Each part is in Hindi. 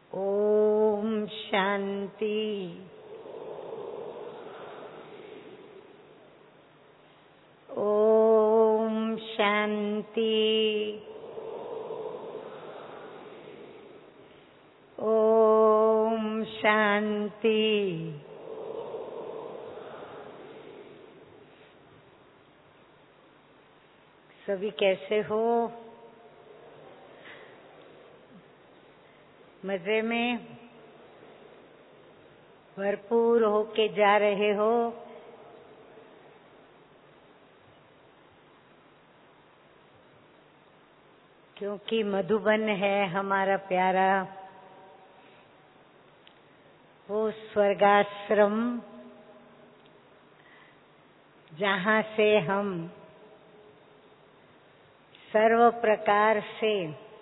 ओम शांति। ओम शांति। ओम शांति। सभी कैसे हो? मजे में भरपूर होके जा रहे हो? क्योंकि मधुबन है हमारा प्यारा वो स्वर्गाश्रम, जहाँ से हम सर्व प्रकार से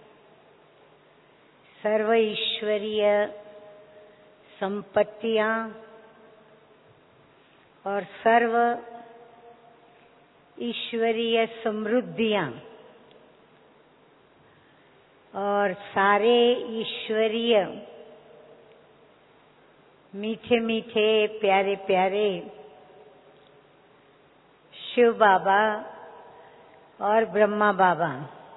सर्व ईश्वरीय संपत्तियां और सर्व ईश्वरीय समृद्धियां और सारे ईश्वरीय मीठे मीठे प्यारे प्यारे शिव बाबा और ब्रह्मा बाबा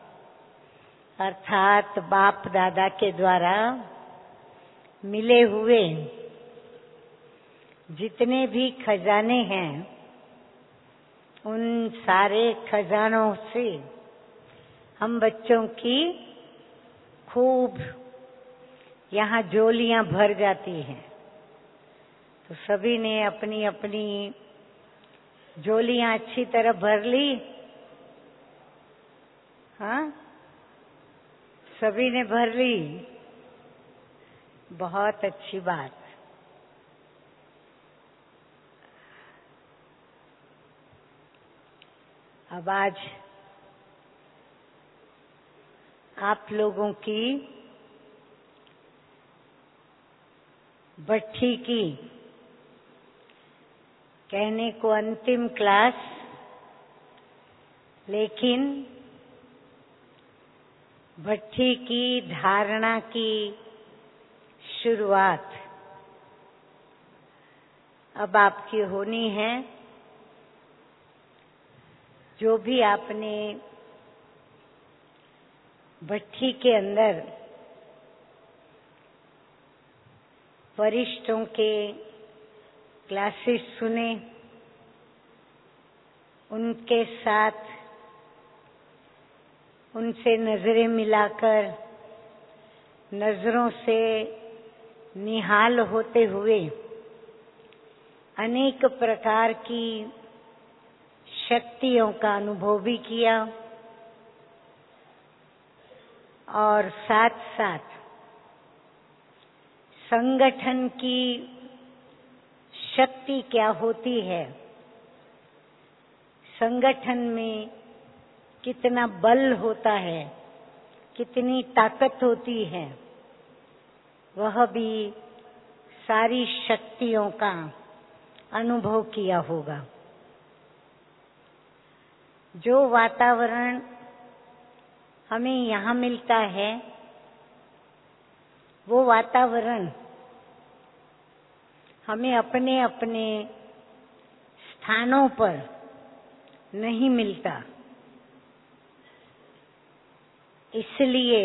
अर्थात बाप दादा के द्वारा मिले हुए जितने भी खजाने हैं, उन सारे खजानों से हम बच्चों की खूब यहाँ झोलियां भर जाती हैं। तो सभी ने अपनी अपनी झोलियां अच्छी तरह भर ली। हाँ, सभी ने भर ली। बहुत अच्छी बात। अब आज आप लोगों की भट्ठी की कहने को अंतिम क्लास, लेकिन भट्ठी की धारणा की शुरुआत अब आपकी होनी है। जो भी आपने भट्ठी के अंदर वरिष्ठों के क्लासेस सुने, उनके साथ उनसे नजरें मिलाकर नजरों से निहाल होते हुए अनेक प्रकार की शक्तियों का अनुभव भी किया और साथ साथ संगठन की शक्ति क्या होती है, संगठन में कितना बल होता है, कितनी ताकत होती है, वह भी सारी शक्तियों का अनुभव किया होगा। जो वातावरण हमें यहाँ मिलता है, वो वातावरण हमें अपने अपने स्थानों पर नहीं मिलता। इसलिए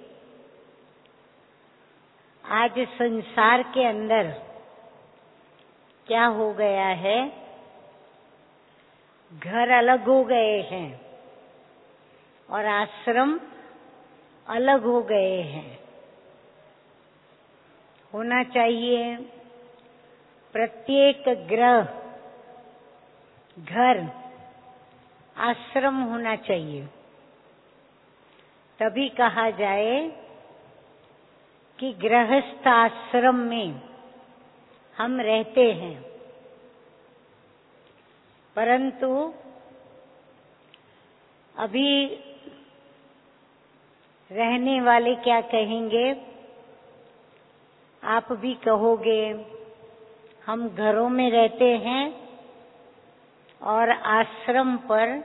आज संसार के अंदर क्या हो गया है, घर अलग हो गए हैं और आश्रम अलग हो गए हैं। होना चाहिए प्रत्येक ग्रह घर आश्रम होना चाहिए, तभी कहा जाए कि गृहस्थ आश्रम में हम रहते हैं। परंतु अभी रहने वाले क्या कहेंगे, आप भी कहोगे हम घरों में रहते हैं और आश्रम पर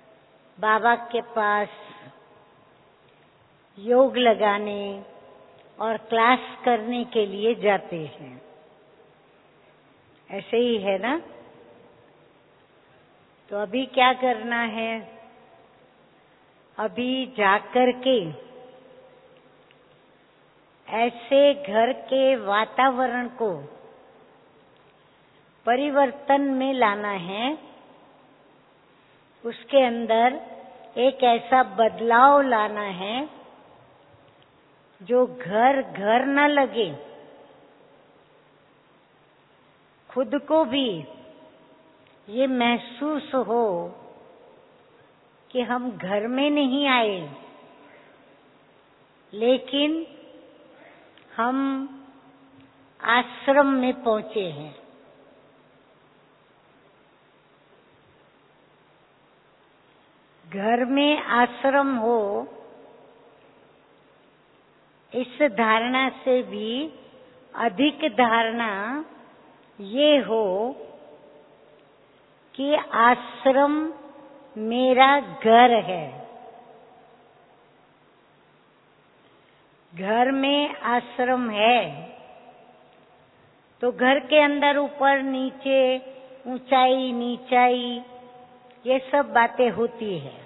बाबा के पास योग लगाने, और क्लास करने के लिए जाते हैं। ऐसे ही है ना? तो अभी क्या करना है? अभी जाकर के ऐसे घर के वातावरण को परिवर्तन में लाना है। उसके अंदर एक ऐसा बदलाव लाना है जो घर घर न लगे, खुद को भी ये महसूस हो कि हम घर में नहीं आए, लेकिन हम आश्रम में पहुंचे हैं। घर में आश्रम हो, इस धारणा से भी अधिक धारणा ये हो कि आश्रम मेरा घर है। घर में आश्रम है तो घर के अंदर ऊपर नीचे, ऊंचाई नीचाई, ये सब बातें होती है।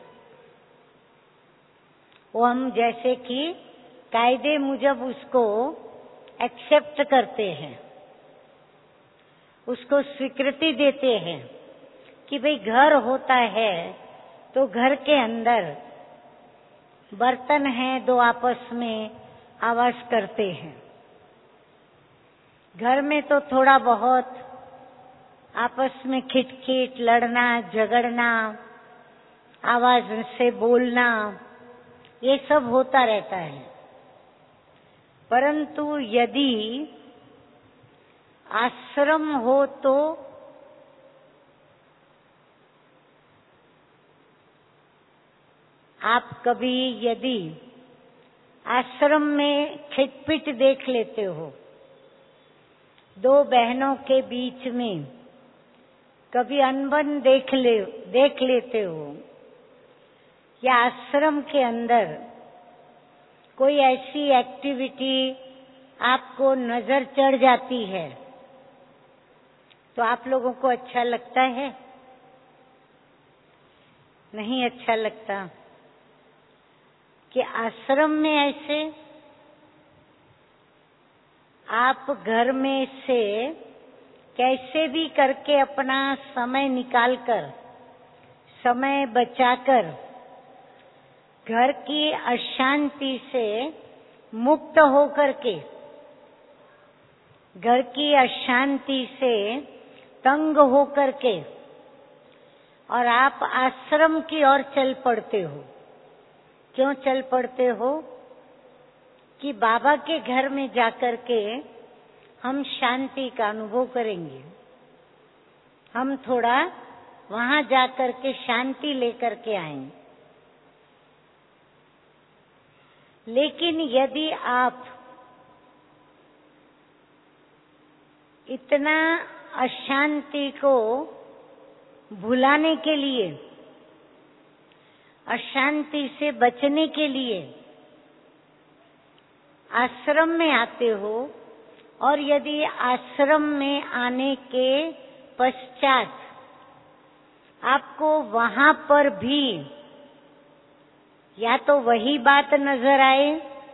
वो हम जैसे कि कायदे मुजब उसको एक्सेप्ट करते हैं, उसको स्वीकृति देते हैं कि भाई घर होता है तो घर के अंदर बर्तन हैं, दो आपस में आवाज करते हैं। घर में तो थोड़ा बहुत आपस में खिटखिट, लड़ना झगड़ना, आवाज से बोलना, ये सब होता रहता है। परंतु यदि आश्रम हो तो आप कभी यदि आश्रम में खिटपिट देख लेते हो, दो बहनों के बीच में कभी अनबन देख लेते हो, या आश्रम के अंदर कोई ऐसी एक्टिविटी आपको नजर चढ़ जाती है, तो आप लोगों को अच्छा लगता है? नहीं अच्छा लगता। कि आश्रम में ऐसे आप घर में से कैसे भी करके अपना समय निकालकर, समय बचाकर घर की अशांति से मुक्त होकर के, घर की अशांति से तंग होकर के, और आप आश्रम की ओर चल पड़ते हो। क्यों चल पड़ते हो? कि बाबा के घर में जाकर के हम शांति का अनुभव करेंगे, हम थोड़ा वहां जाकर के शांति लेकर के आएंगे। लेकिन यदि आप इतना अशांति को भुलाने के लिए, अशांति से बचने के लिए आश्रम में आते हो, और यदि आश्रम में आने के पश्चात आपको वहां पर भी या तो वही बात नजर आए,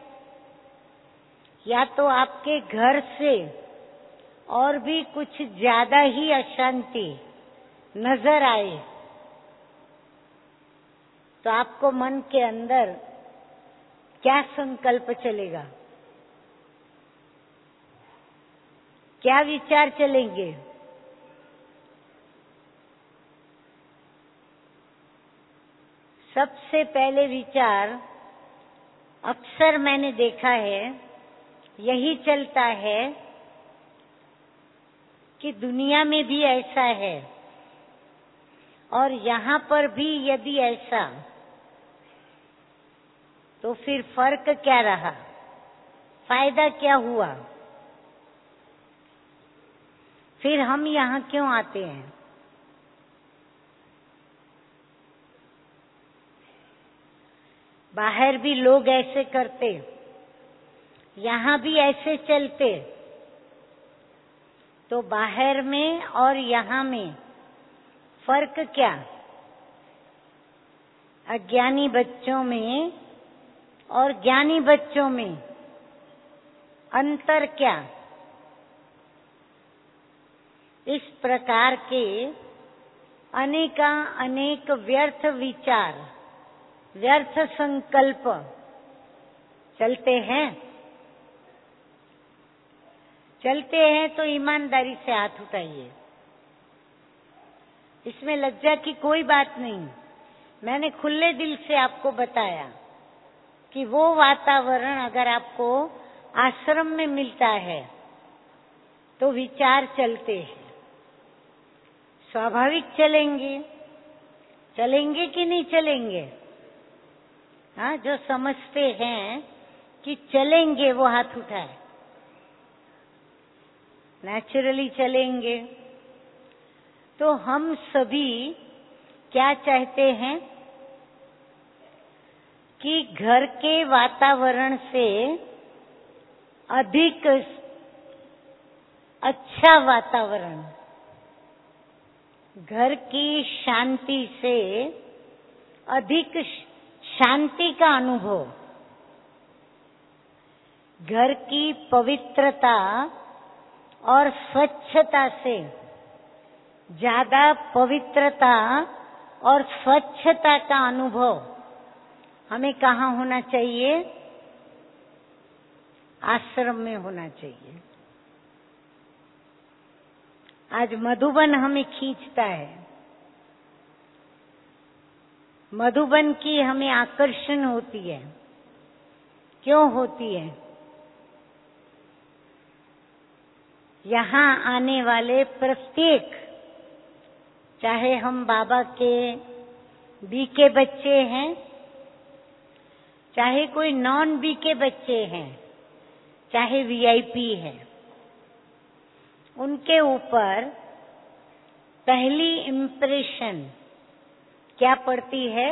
या तो आपके घर से और भी कुछ ज्यादा ही अशांति नजर आए, तो आपको मन के अंदर क्या संकल्प चलेगा? क्या विचार चलेंगे? सबसे पहले विचार अक्सर मैंने देखा है यही चलता है कि दुनिया में भी ऐसा है, और यहाँ पर भी यदि ऐसा, तो फिर फर्क क्या रहा? फायदा क्या हुआ? फिर हम यहाँ क्यों आते हैं? बाहर भी लोग ऐसे करते यहाँ भी ऐसे चलते तो बाहर में और यहाँ में फर्क क्या? अज्ञानी बच्चों में और ज्ञानी बच्चों में अंतर क्या? इस प्रकार के अनेक व्यर्थ विचार, व्यर्थ संकल्प चलते हैं। चलते हैं तो ईमानदारी से हाथ उठाइए, इसमें लज्जा की कोई बात नहीं। मैंने खुले दिल से आपको बताया कि वो वातावरण अगर आपको आश्रम में मिलता है तो विचार चलते हैं, स्वाभाविक चलेंगे। चलेंगे कि नहीं चलेंगे? हाँ, जो समझते हैं कि चलेंगे वो हाथ उठाए। नेचुरली चलेंगे। तो हम सभी क्या चाहते हैं कि घर के वातावरण से अधिक अच्छा वातावरण, घर की शांति से अधिक शांति का अनुभव, घर की पवित्रता और स्वच्छता से ज्यादा पवित्रता और स्वच्छता का अनुभव हमें कहाँ होना चाहिए? आश्रम में होना चाहिए। आज मधुबन हमें खींचता है, मधुबन की हमें आकर्षण होती है। क्यों होती है? यहाँ आने वाले प्रत्येक, चाहे हम बाबा के बी के बच्चे हैं, चाहे कोई नॉन बी के बच्चे हैं, चाहे वीआईपी है, उनके ऊपर पहली इम्प्रेशन क्या पड़ती है?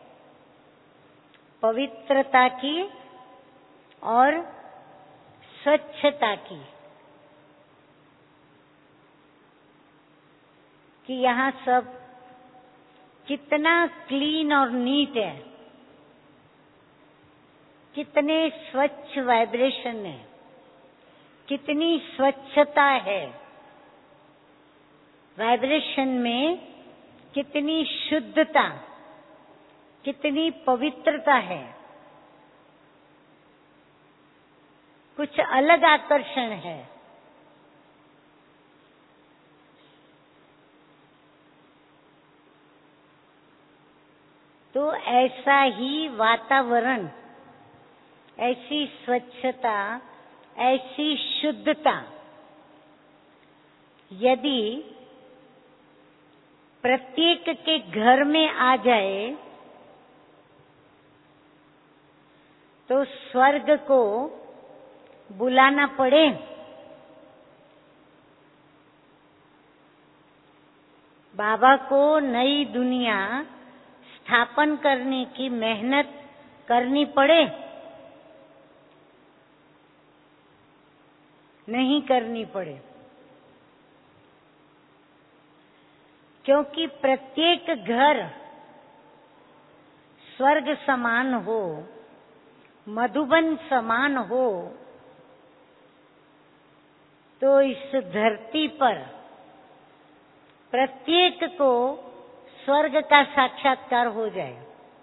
पवित्रता की और स्वच्छता की, कि यहाँ सब कितना क्लीन और नीट है, कितने स्वच्छ वाइब्रेशन है, कितनी स्वच्छता है, वाइब्रेशन में कितनी शुद्धता, कितनी पवित्रता है। कुछ अलग आकर्षण है। तो ऐसा ही वातावरण, ऐसी स्वच्छता, ऐसी शुद्धता यदि प्रत्येक के घर में आ जाए तो स्वर्ग को बुलाना पड़े। बाबा को नई दुनिया स्थापन करने की मेहनत करनी पड़े, नहीं करनी पड़े, क्योंकि प्रत्येक घर स्वर्ग समान हो, मधुबन समान हो, तो इस धरती पर प्रत्येक को स्वर्ग का साक्षात्कार हो जाए।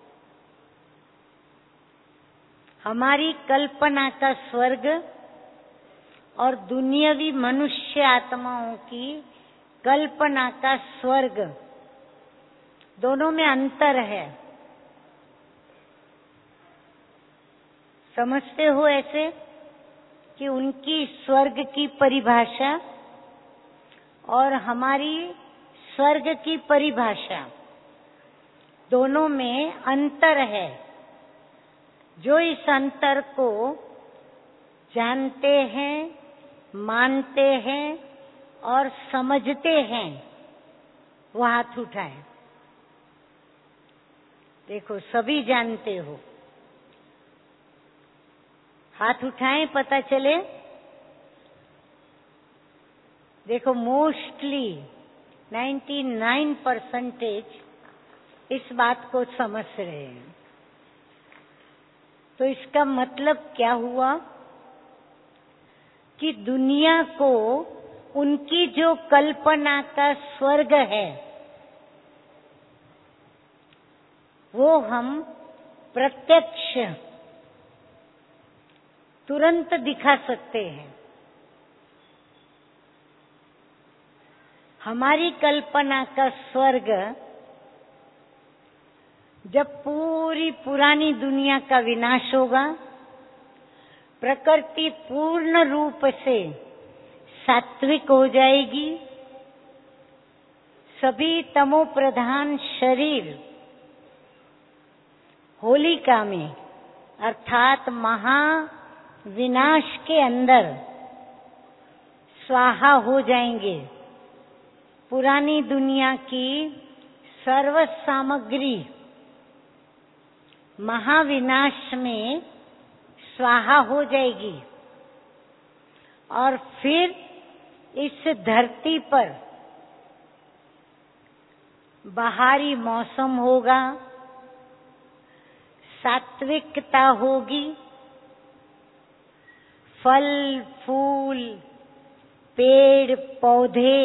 हमारी कल्पना का स्वर्ग और दुनियावी मनुष्य आत्माओं की कल्पना का स्वर्ग, दोनों में अंतर है। समझते हो ऐसे कि उनकी स्वर्ग की परिभाषा और हमारी स्वर्ग की परिभाषा, दोनों में अंतर है। जो इस अंतर को जानते हैं, मानते हैं और समझते हैं, वो हाथ उठाए। देखो, सभी जानते हो। हाथ उठाएं, पता चले। देखो, मोस्टली 99% इस बात को समझ रहे हैं। तो इसका मतलब क्या हुआ कि दुनिया को उनकी जो कल्पना का स्वर्ग है वो हम प्रत्यक्ष तुरंत दिखा सकते हैं। हमारी कल्पना का स्वर्ग जब पूरी पुरानी दुनिया का विनाश होगा, प्रकृति पूर्ण रूप से सात्विक हो जाएगी, सभी तमो प्रधान शरीर होलिका में अर्थात महाविनाश के अंदर स्वाहा हो जाएंगे। पुरानी दुनिया की सर्व सामग्री महाविनाश में स्वाहा हो जाएगी और फिर इस धरती पर बहारी मौसम होगा, सात्विकता होगी, फल फूल, पेड़ पौधे,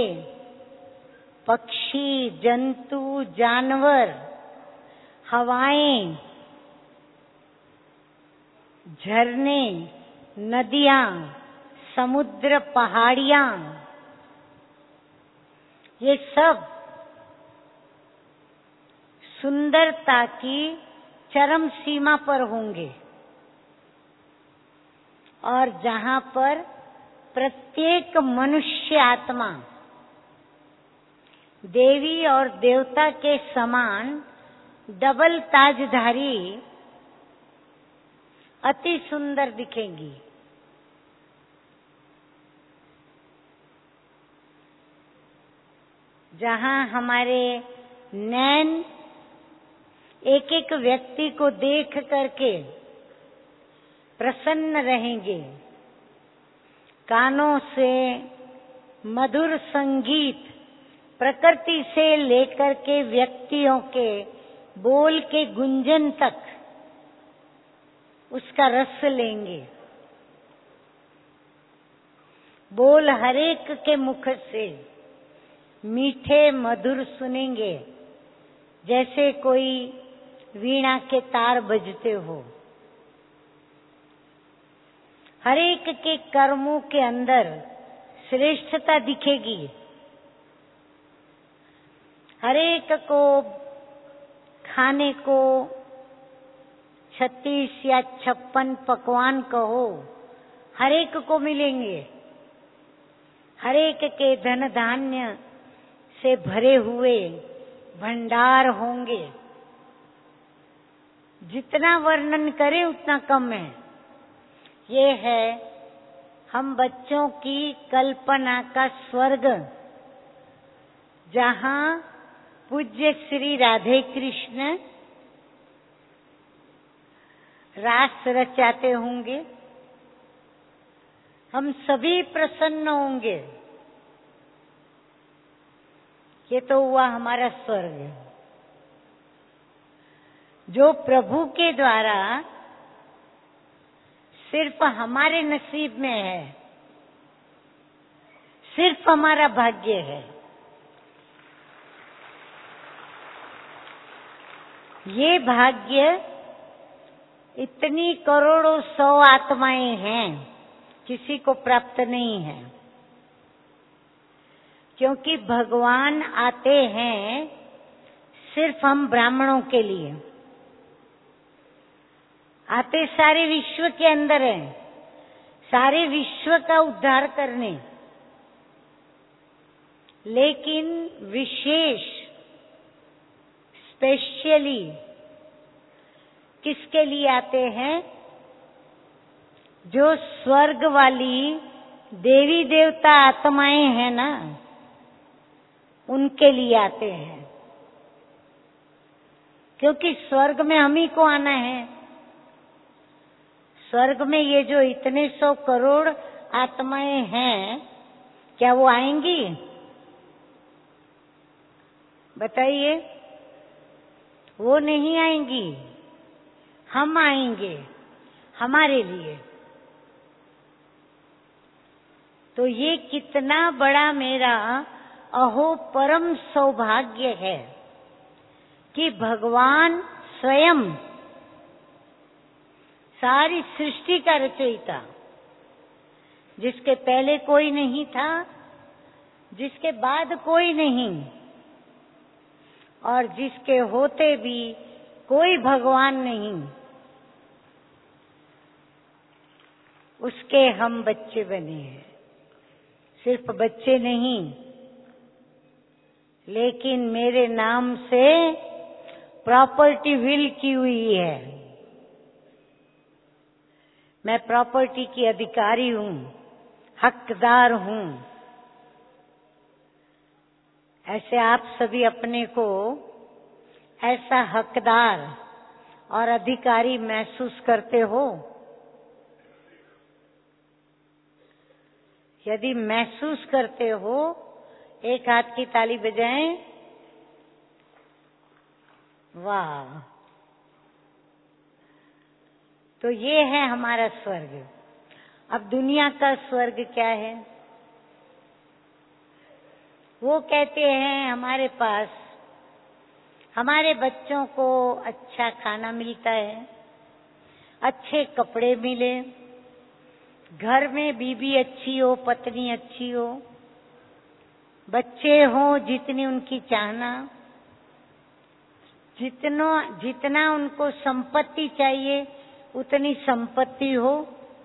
पक्षी, जंतु, जानवर, हवाएं, झरने, नदियां, समुद्र, पहाड़ियां, ये सब सुंदरता की चरम सीमा पर होंगे और जहां पर प्रत्येक मनुष्य आत्मा देवी और देवता के समान डबल ताजधारी अति सुंदर दिखेंगी। जहां हमारे नैन एक एक व्यक्ति को देख करके प्रसन्न रहेंगे, कानों से मधुर संगीत प्रकृति से लेकर के व्यक्तियों के बोल के गुंजन तक उसका रस लेंगे। बोल हरेक के मुख से मीठे मधुर सुनेंगे, जैसे कोई वीणा के तार बजते हो। हरेक के कर्मों के अंदर श्रेष्ठता दिखेगी। हरेक को खाने को 36 या 56 पकवान कहो, हरेक को मिलेंगे। हरेक के धन धान्य से भरे हुए भंडार होंगे। जितना वर्णन करें उतना कम है। ये है हम बच्चों की कल्पना का स्वर्ग, जहां पूज्य श्री राधे कृष्ण रास रचाते होंगे। हम सभी प्रसन्न होंगे। ये तो हुआ हमारा स्वर्ग, जो प्रभु के द्वारा सिर्फ हमारे नसीब में है, सिर्फ हमारा भाग्य है। ये भाग्य इतनी करोड़ों 100 आत्माएं हैं, किसी को प्राप्त नहीं है, क्योंकि भगवान आते हैं सिर्फ हम ब्राह्मणों के लिए। आते सारे विश्व के अंदर हैं, सारे विश्व का उद्धार करने, लेकिन विशेष स्पेशली किसके लिए आते हैं? जो स्वर्ग वाली देवी देवता आत्माएं हैं ना, उनके लिए आते हैं। क्योंकि स्वर्ग में हम ही को आना है। स्वर्ग में ये जो इतने 100 करोड़ आत्माएं हैं, क्या वो आएंगी? बताइए। वो नहीं आएंगी, हम आएंगे हमारे लिए। तो ये कितना बड़ा मेरा अहो परम सौभाग्य है कि भगवान स्वयं सारी सृष्टि का रचयिता, जिसके पहले कोई नहीं था, जिसके बाद कोई नहीं, और जिसके होते भी कोई भगवान नहीं, उसके हम बच्चे बने हैं। सिर्फ बच्चे नहीं, लेकिन मेरे नाम से प्रॉपर्टी विल की हुई है। मैं प्रॉपर्टी की अधिकारी हूं, हकदार हूं। ऐसे आप सभी अपने को ऐसा हकदार और अधिकारी महसूस करते हो? यदि महसूस करते हो, एक हाथ की ताली बजाएं। वाह! तो ये है हमारा स्वर्ग। अब दुनिया का स्वर्ग क्या है? वो कहते हैं हमारे पास हमारे बच्चों को अच्छा खाना मिलता है, अच्छे कपड़े मिले, घर में बीबी अच्छी हो, पत्नी अच्छी हो, बच्चे हो जितनी उनकी चाहना, जितना उनको संपत्ति चाहिए उतनी संपत्ति हो,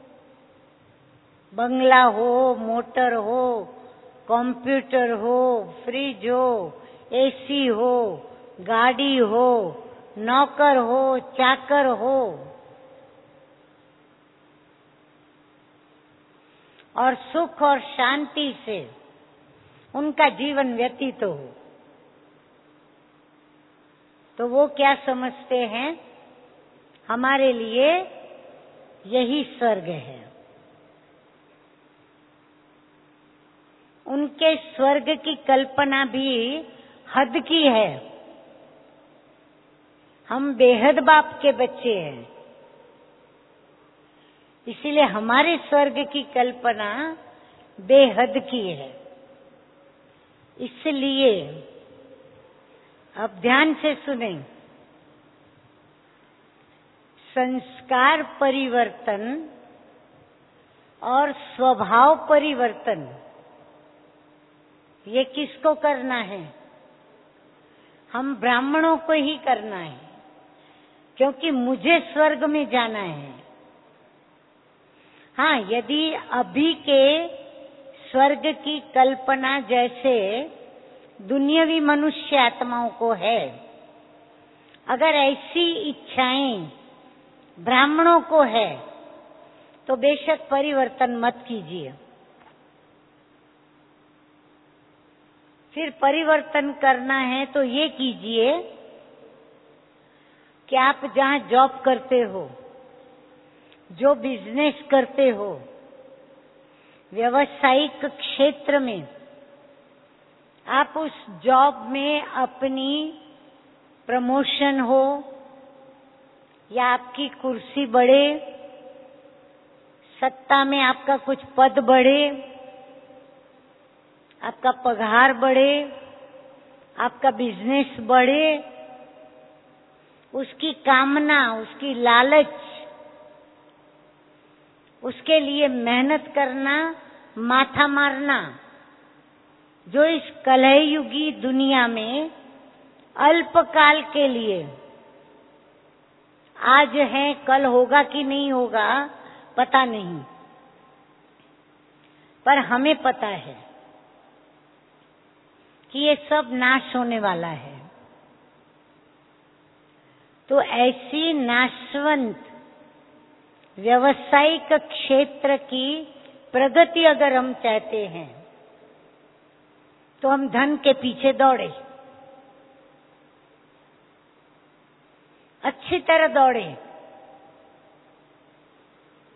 बंगला हो, मोटर हो, कंप्यूटर हो, फ्रिज हो, एसी हो, गाड़ी हो, नौकर हो, चाकर हो, और सुख और शांति से उनका जीवन व्यतीत हो। तो वो क्या समझते हैं? हमारे लिए यही स्वर्ग है। उनके स्वर्ग की कल्पना भी हद की है। हम बेहद बाप के बच्चे हैं, इसीलिए हमारे स्वर्ग की कल्पना बेहद की है। इसलिए अब ध्यान से सुनें। संस्कार परिवर्तन और स्वभाव परिवर्तन, ये किसको करना है? हम ब्राह्मणों को ही करना है, क्योंकि मुझे स्वर्ग में जाना है। हाँ, यदि अभी के स्वर्ग की कल्पना जैसे दुनियावी मनुष्य आत्माओं को है, अगर ऐसी इच्छाएं ब्राह्मणों को है, तो बेशक परिवर्तन मत कीजिए। फिर परिवर्तन करना है तो ये कीजिए कि आप जहां जॉब करते हो, जो बिजनेस करते हो, व्यावसायिक क्षेत्र में, आप उस जॉब में अपनी प्रमोशन हो या आपकी कुर्सी बढ़े, सत्ता में आपका कुछ पद बढ़े, आपका पगार बढ़े, आपका बिजनेस बढ़े, उसकी कामना, उसकी लालच, उसके लिए मेहनत करना, माथा मारना, जो इस कलयुगी दुनिया में अल्पकाल के लिए, आज है कल होगा कि नहीं होगा पता नहीं, पर हमें पता है कि ये सब नाश होने वाला है। तो ऐसी नाशवंत व्यावसायिक क्षेत्र की प्रगति अगर हम चाहते हैं, तो हम धन के पीछे दौड़े, अच्छी तरह दौड़े।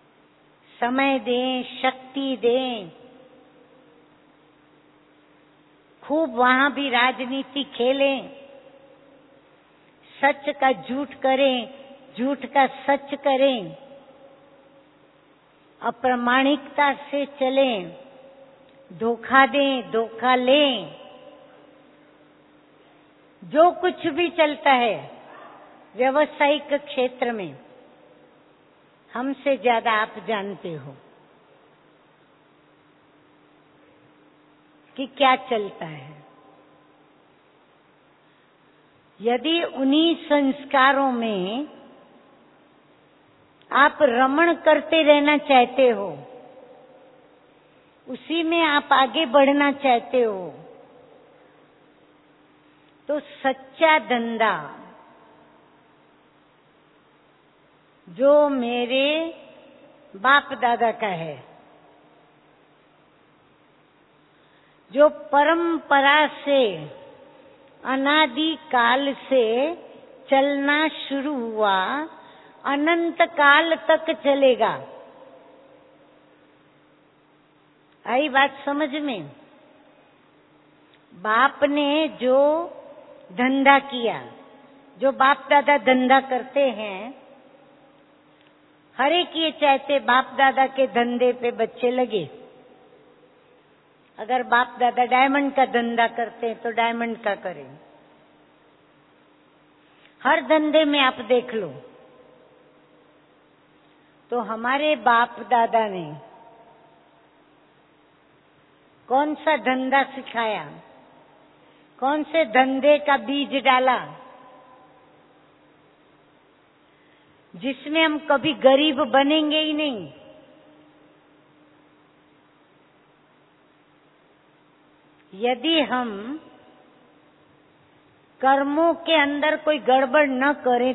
समय दें, शक्ति दें, खूब वहां भी राजनीति खेलें, सच का झूठ करें, झूठ का सच करें, अप्रामाणिकता से चलें, धोखा दें, धोखा लें, जो कुछ भी चलता है व्यवसायिक क्षेत्र में, हमसे ज्यादा आप जानते हो कि क्या चलता है। यदि उन्हीं संस्कारों में आप रमण करते रहना चाहते हो, उसी में आप आगे बढ़ना चाहते हो, तो सच्चा धंधा जो मेरे बाप दादा का है, जो परंपरा से अनादि काल से चलना शुरू हुआ, अनंत काल तक चलेगा। आई बात समझ में? बाप ने जो धंधा किया, जो बाप दादा धंधा करते हैं, हर एक ये चाहते बाप दादा के धंधे पे बच्चे लगे। अगर बाप दादा डायमंड का धंधा करते हैं तो डायमंड का करें। हर धंधे में आप देख लो तो हमारे बाप दादा ने कौन सा धंधा सिखाया, कौन से धंधे का बीज डाला जिसमें हम कभी गरीब बनेंगे ही नहीं। यदि हम कर्मों के अंदर कोई गड़बड़ न करें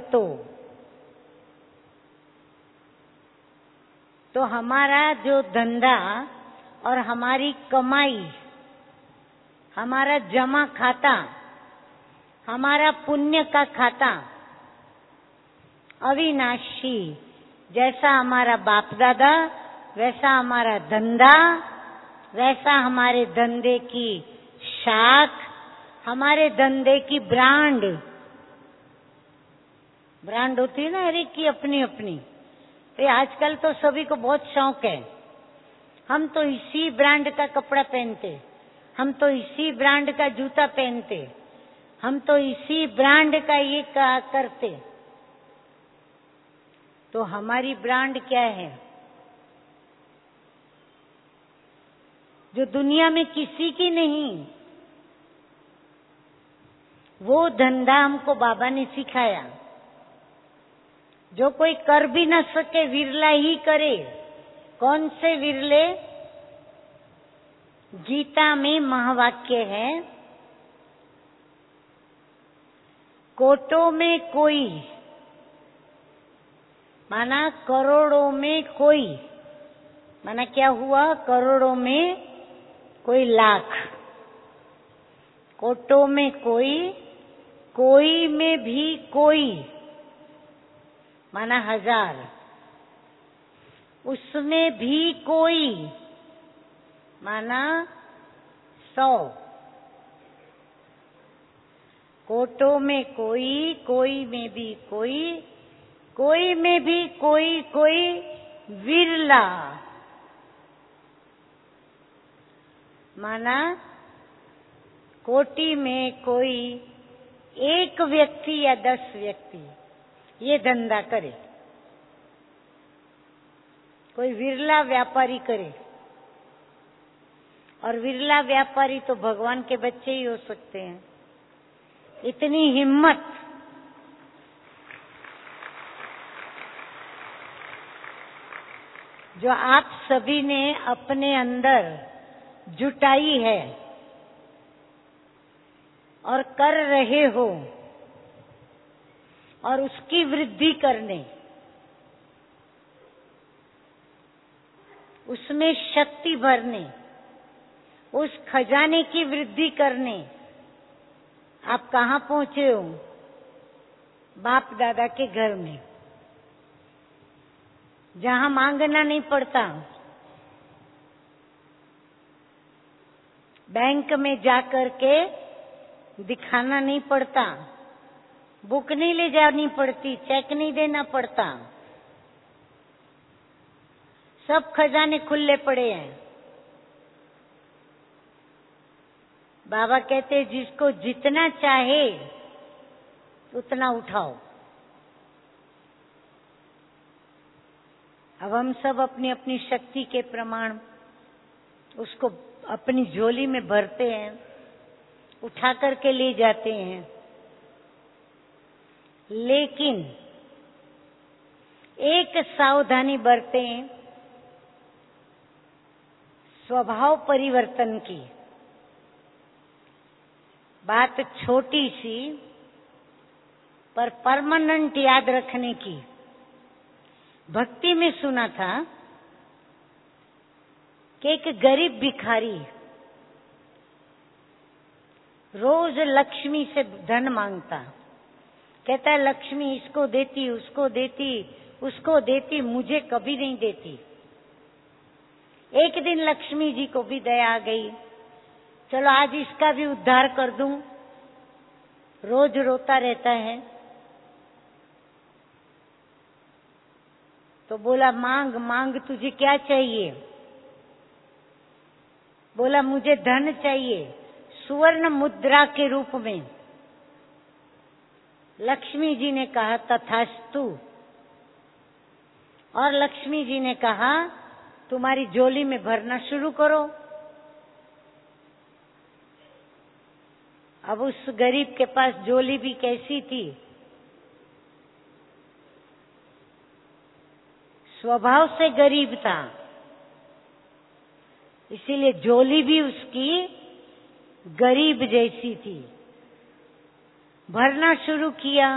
तो हमारा जो धंधा और हमारी कमाई, हमारा जमा खाता, हमारा पुण्य का खाता अविनाशी, जैसा हमारा बाप दादा वैसा हमारा धंधा, वैसा हमारे धंधे की शाख, हमारे धंधे की ब्रांड होती है ना, हर एक की अपनी अपनी। तो आजकल तो सभी को बहुत शौक है, हम तो इसी ब्रांड का कपड़ा पहनते, हम तो इसी ब्रांड का जूता पहनते, हम तो इसी ब्रांड का ये करते। तो हमारी ब्रांड क्या है जो दुनिया में किसी की नहीं? वो धंधा हमको बाबा ने सिखाया, जो कोई कर भी न सके, विरला ही करे। कौन से विरले? गीता में महावाक्य है, कोटों में कोई, माना करोड़ों में कोई, माना क्या हुआ? करोड़ों में कोई लाख, कोटों में कोई, कोई में भी कोई, माना हजार, उसमें भी कोई, माना 100। कोटों में कोई, कोई में भी कोई, कोई में भी कोई, कोई विरला, माना कोटि में कोई एक व्यक्ति या 10 व्यक्ति ये धंधा करे, कोई विरला व्यापारी करे। और विरला व्यापारी तो भगवान के बच्चे ही हो सकते हैं। इतनी हिम्मत जो आप सभी ने अपने अंदर जुटाई है और कर रहे हो, और उसकी वृद्धि करने, उसमें शक्ति भरने, उस खजाने की वृद्धि करने, आप कहाँ पहुंचे हो? बाप दादा के घर में। जहां मांगना नहीं पड़ता, बैंक में जाकर के दिखाना नहीं पड़ता, बुक नहीं ले जानी पड़ती, चेक नहीं देना पड़ता, सब खजाने खुले पड़े हैं। बाबा कहते हैं जिसको जितना चाहे उतना उठाओ। अब हम सब अपनी अपनी शक्ति के प्रमाण उसको अपनी झोली में भरते हैं, उठा करके ले जाते हैं। लेकिन एक सावधानी बरतें स्वभाव परिवर्तन की। बात छोटी सी पर परमानेंट याद रखने की। भक्ति में सुना था कि एक गरीब भिखारी रोज लक्ष्मी से धन मांगता। कहता है लक्ष्मी इसको देती, उसको देती, उसको देती, मुझे कभी नहीं देती। एक दिन लक्ष्मी जी को भी दया आ गई, चलो आज इसका भी उद्धार कर दूं, रोज रोता रहता है। तो बोला मांग मांग, तुझे क्या चाहिए? बोला मुझे धन चाहिए, सुवर्ण मुद्रा के रूप में। लक्ष्मी जी ने कहा तथास्तु, और लक्ष्मी जी ने कहा तुम्हारी झोली में भरना शुरू करो। अब उस गरीब के पास झोली भी कैसी थी? स्वभाव से गरीब था, इसीलिए झोली भी उसकी गरीब जैसी थी। भरना शुरू किया।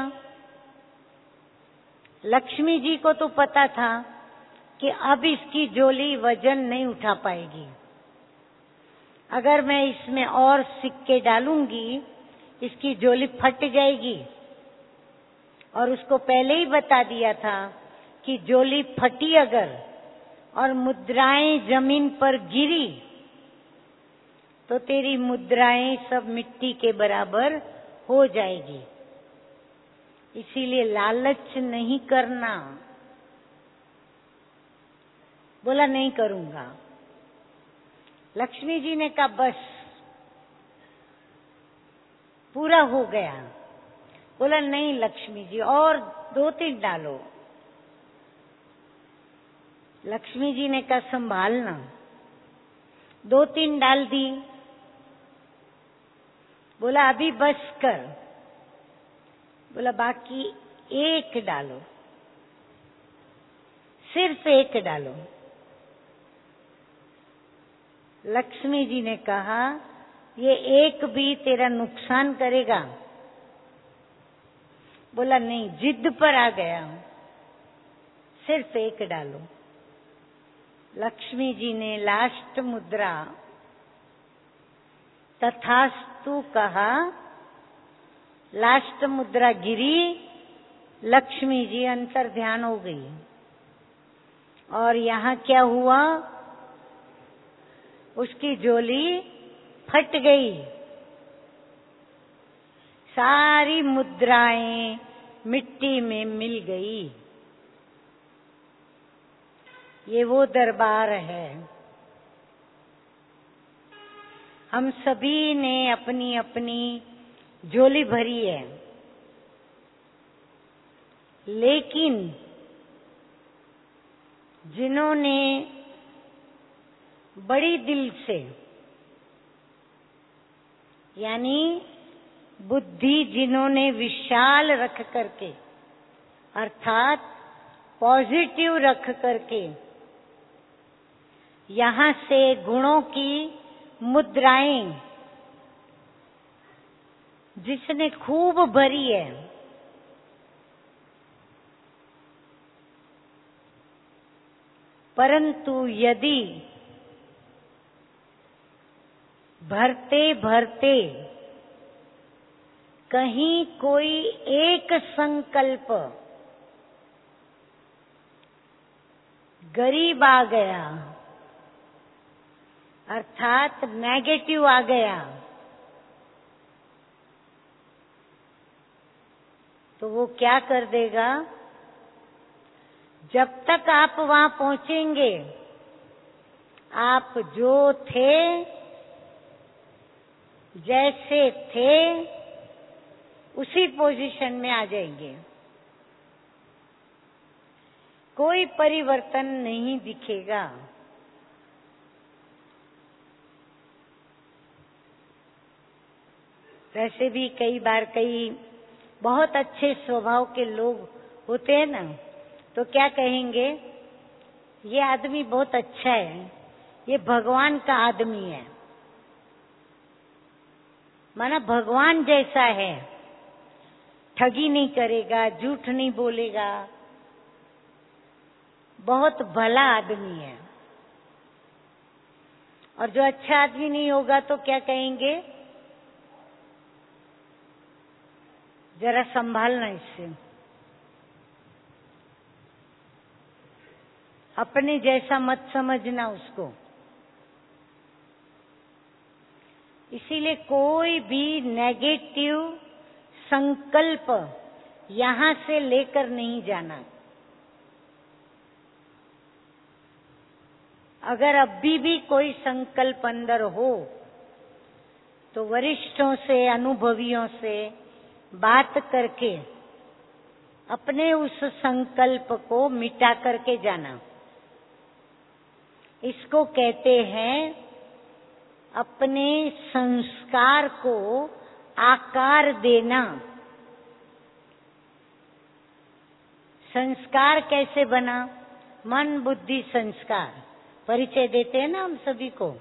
लक्ष्मी जी को तो पता था कि अब इसकी झोली वजन नहीं उठा पाएगी। अगर मैं इसमें और सिक्के डालूंगी इसकी झोली फट जाएगी। और उसको पहले ही बता दिया था कि झोली फटी अगर और मुद्राएं जमीन पर गिरी तो तेरी मुद्राएं सब मिट्टी के बराबर हो जाएगी। इसीलिए लालच नहीं करना। बोला नहीं करूंगा। लक्ष्मी जी ने कहा बस पूरा हो गया। बोला नहीं लक्ष्मी जी और 2-3 डालो। लक्ष्मी जी ने कहा संभालना। 2-3 डाल दी। बोला अभी बस कर। बोला बाकी 1 डालो, सिर्फ 1 डालो। लक्ष्मी जी ने कहा ये 1 भी तेरा नुकसान करेगा। बोला नहीं, जिद पर आ गया हूं, सिर्फ 1 डालो। लक्ष्मी जी ने लास्ट मुद्रा तथास्तु कहा। लास्ट मुद्रा गिरी, लक्ष्मी जी अंतर ध्यान हो गई। और यहाँ क्या हुआ? उसकी झोली फट गई। सारी मुद्राएं मिट्टी में मिल गई। ये वो दरबार है। हम सभी ने अपनी अपनी झोली भरी है, लेकिन जिन्होंने बड़ी दिल से यानी बुद्धि जिन्होंने विशाल रख करके अर्थात पॉजिटिव रख करके यहाँ से गुणों की मुद्राएं जिसने खूब भरी है, परंतु यदि भरते भरते कहीं कोई एक संकल्प गरीब आ गया, अर्थात नेगेटिव आ गया, तो वो क्या कर देगा? जब तक आप वहां पहुंचेंगे, आप जो थे, जैसे थे, उसी पोजीशन में आ जाएंगे। कोई परिवर्तन नहीं दिखेगा। वैसे भी कई बार कई बहुत अच्छे स्वभाव के लोग होते हैं ना, तो क्या कहेंगे? ये आदमी बहुत अच्छा है, ये भगवान का आदमी है, माना भगवान जैसा है, ठगी नहीं करेगा, झूठ नहीं बोलेगा, बहुत भला आदमी है। और जो अच्छा आदमी नहीं होगा तो क्या कहेंगे? जरा संभालना इससे, अपने जैसा मत समझना उसको। इसीलिए कोई भी नेगेटिव संकल्प यहां से लेकर नहीं जाना। अगर अभी भी कोई संकल्प अंदर हो तो वरिष्ठों से, अनुभवियों से बात करके अपने उस संकल्प को मिटा करके जाना। इसको कहते हैं अपने संस्कार को आकार देना। संस्कार कैसे बना? मन, बुद्धि, संस्कार। परिचय देते हैं ना हम सभी को।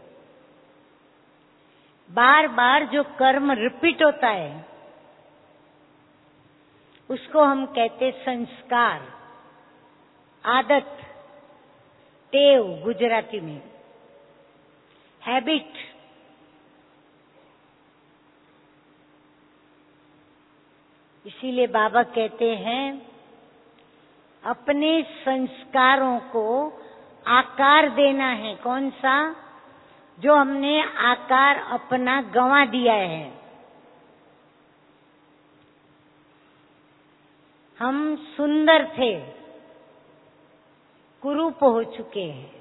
बार बार जो कर्म रिपीट होता है उसको हम कहते संस्कार, आदत, टेव गुजराती में, हैबिट। इसीलिए बाबा कहते हैं अपने संस्कारों को आकार देना है। कौन सा? जो हमने आकार अपना गंवा दिया है। हम सुंदर थे, कुरूप हो चुके हैं।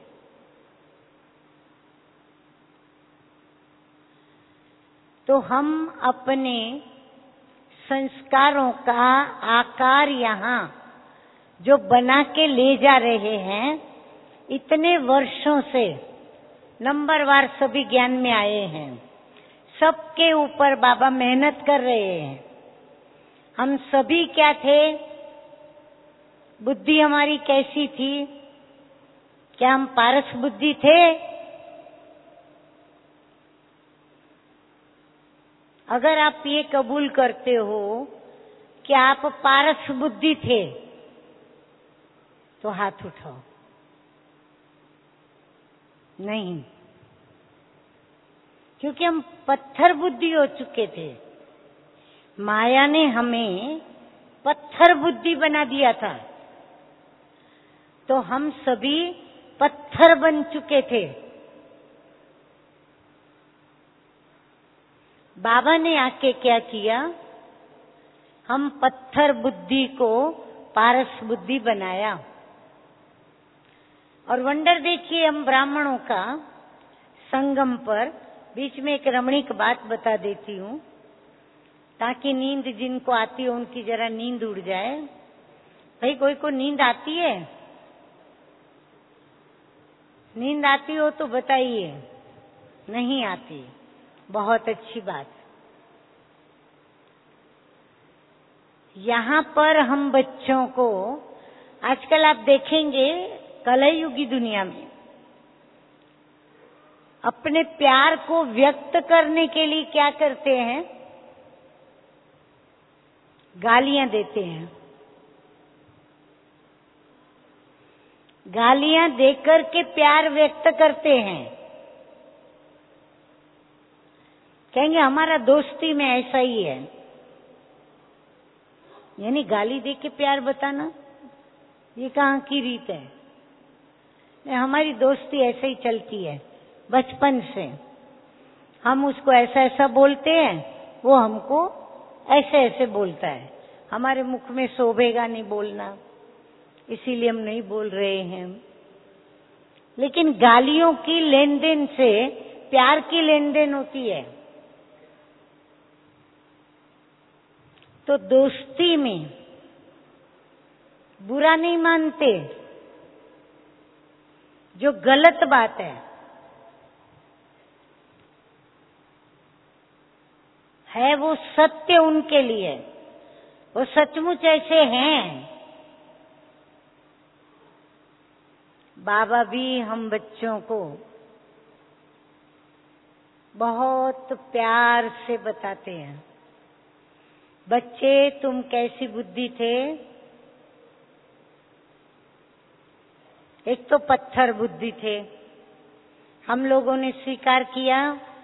तो हम अपने संस्कारों का आकार यहाँ जो बना के ले जा रहे हैं, इतने वर्षों से नंबरवार सभी ज्ञान में आए हैं। सबके ऊपर बाबा मेहनत कर रहे हैं। हम सभी क्या थे? बुद्धि हमारी कैसी थी? क्या हम पारस बुद्धि थे? अगर आप ये कबूल करते हो कि आप पारस बुद्धि थे तो हाथ उठाओ। नहीं, क्योंकि हम पत्थर बुद्धि हो चुके थे। माया ने हमें पत्थर बुद्धि बना दिया था, तो हम सभी पत्थर बन चुके थे। बाबा ने आके क्या किया? हम पत्थर बुद्धि को पारस बुद्धि बनाया। और वंडर देखिए, हम ब्राह्मणों का संगम पर बीच में एक रमणीक बात बता देती हूँ, ताकि नींद जिनको आती हो उनकी जरा नींद उड़ जाए। भाई, कोई को नींद आती है? नींद आती हो तो बताइए। नहीं आती? बहुत अच्छी बात। यहाँ पर हम बच्चों को, आजकल आप देखेंगे कलयुगी दुनिया में, अपने प्यार को व्यक्त करने के लिए क्या करते हैं? गालियां देते हैं। गालियां देकर के प्यार व्यक्त करते हैं। कहेंगे हमारा दोस्ती में ऐसा ही है। यानी गाली दे के प्यार बताना, ये कहाँ की रीत है? हमारी दोस्ती ऐसे ही चलती है बचपन से। हम उसको ऐसा ऐसा बोलते हैं, वो हमको ऐसे ऐसे बोलता है। हमारे मुख में शोभेगा नहीं बोलना, इसीलिए हम नहीं बोल रहे हैं। लेकिन गालियों की लेन देन से प्यार की लेन देन होती है। तो दोस्ती में बुरा नहीं मानते, जो गलत बात है वो सत्य उनके लिए, वो सचमुच ऐसे हैं। बाबा भी हम बच्चों को बहुत प्यार से बताते हैं, बच्चे तुम कैसी बुद्धि थे। एक तो पत्थर बुद्धि थे, हम लोगों ने स्वीकार किया,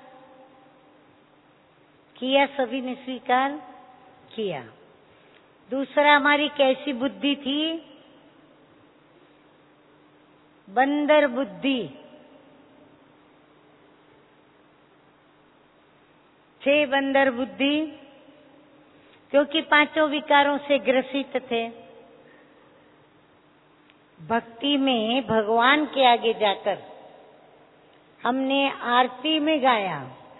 सभी ने स्वीकार किया। दूसरा हमारी कैसी बुद्धि थी, बंदर बुद्धि थे, बंदर बुद्धि, क्योंकि पांचों विकारों से ग्रसित थे। भक्ति में भगवान के आगे जाकर हमने आरती में गाया,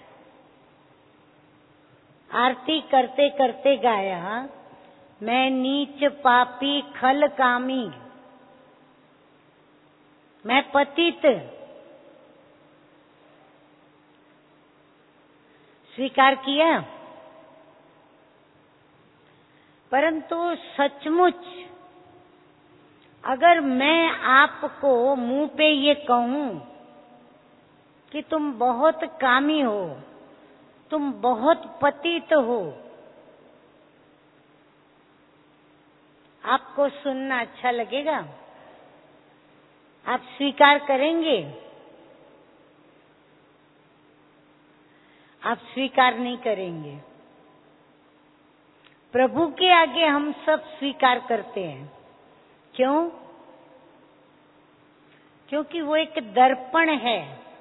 आरती करते करते गाया, मैं नीच पापी खल कामी, मैं पतित। स्वीकार किया। परंतु सचमुच अगर मैं आपको मुंह पे ये कहूं कि तुम बहुत कामी हो, तुम बहुत पतित हो, आपको सुनना अच्छा लगेगा? आप स्वीकार करेंगे? आप स्वीकार नहीं करेंगे। प्रभु के आगे हम सब स्वीकार करते हैं। क्यों? क्योंकि वो एक दर्पण है,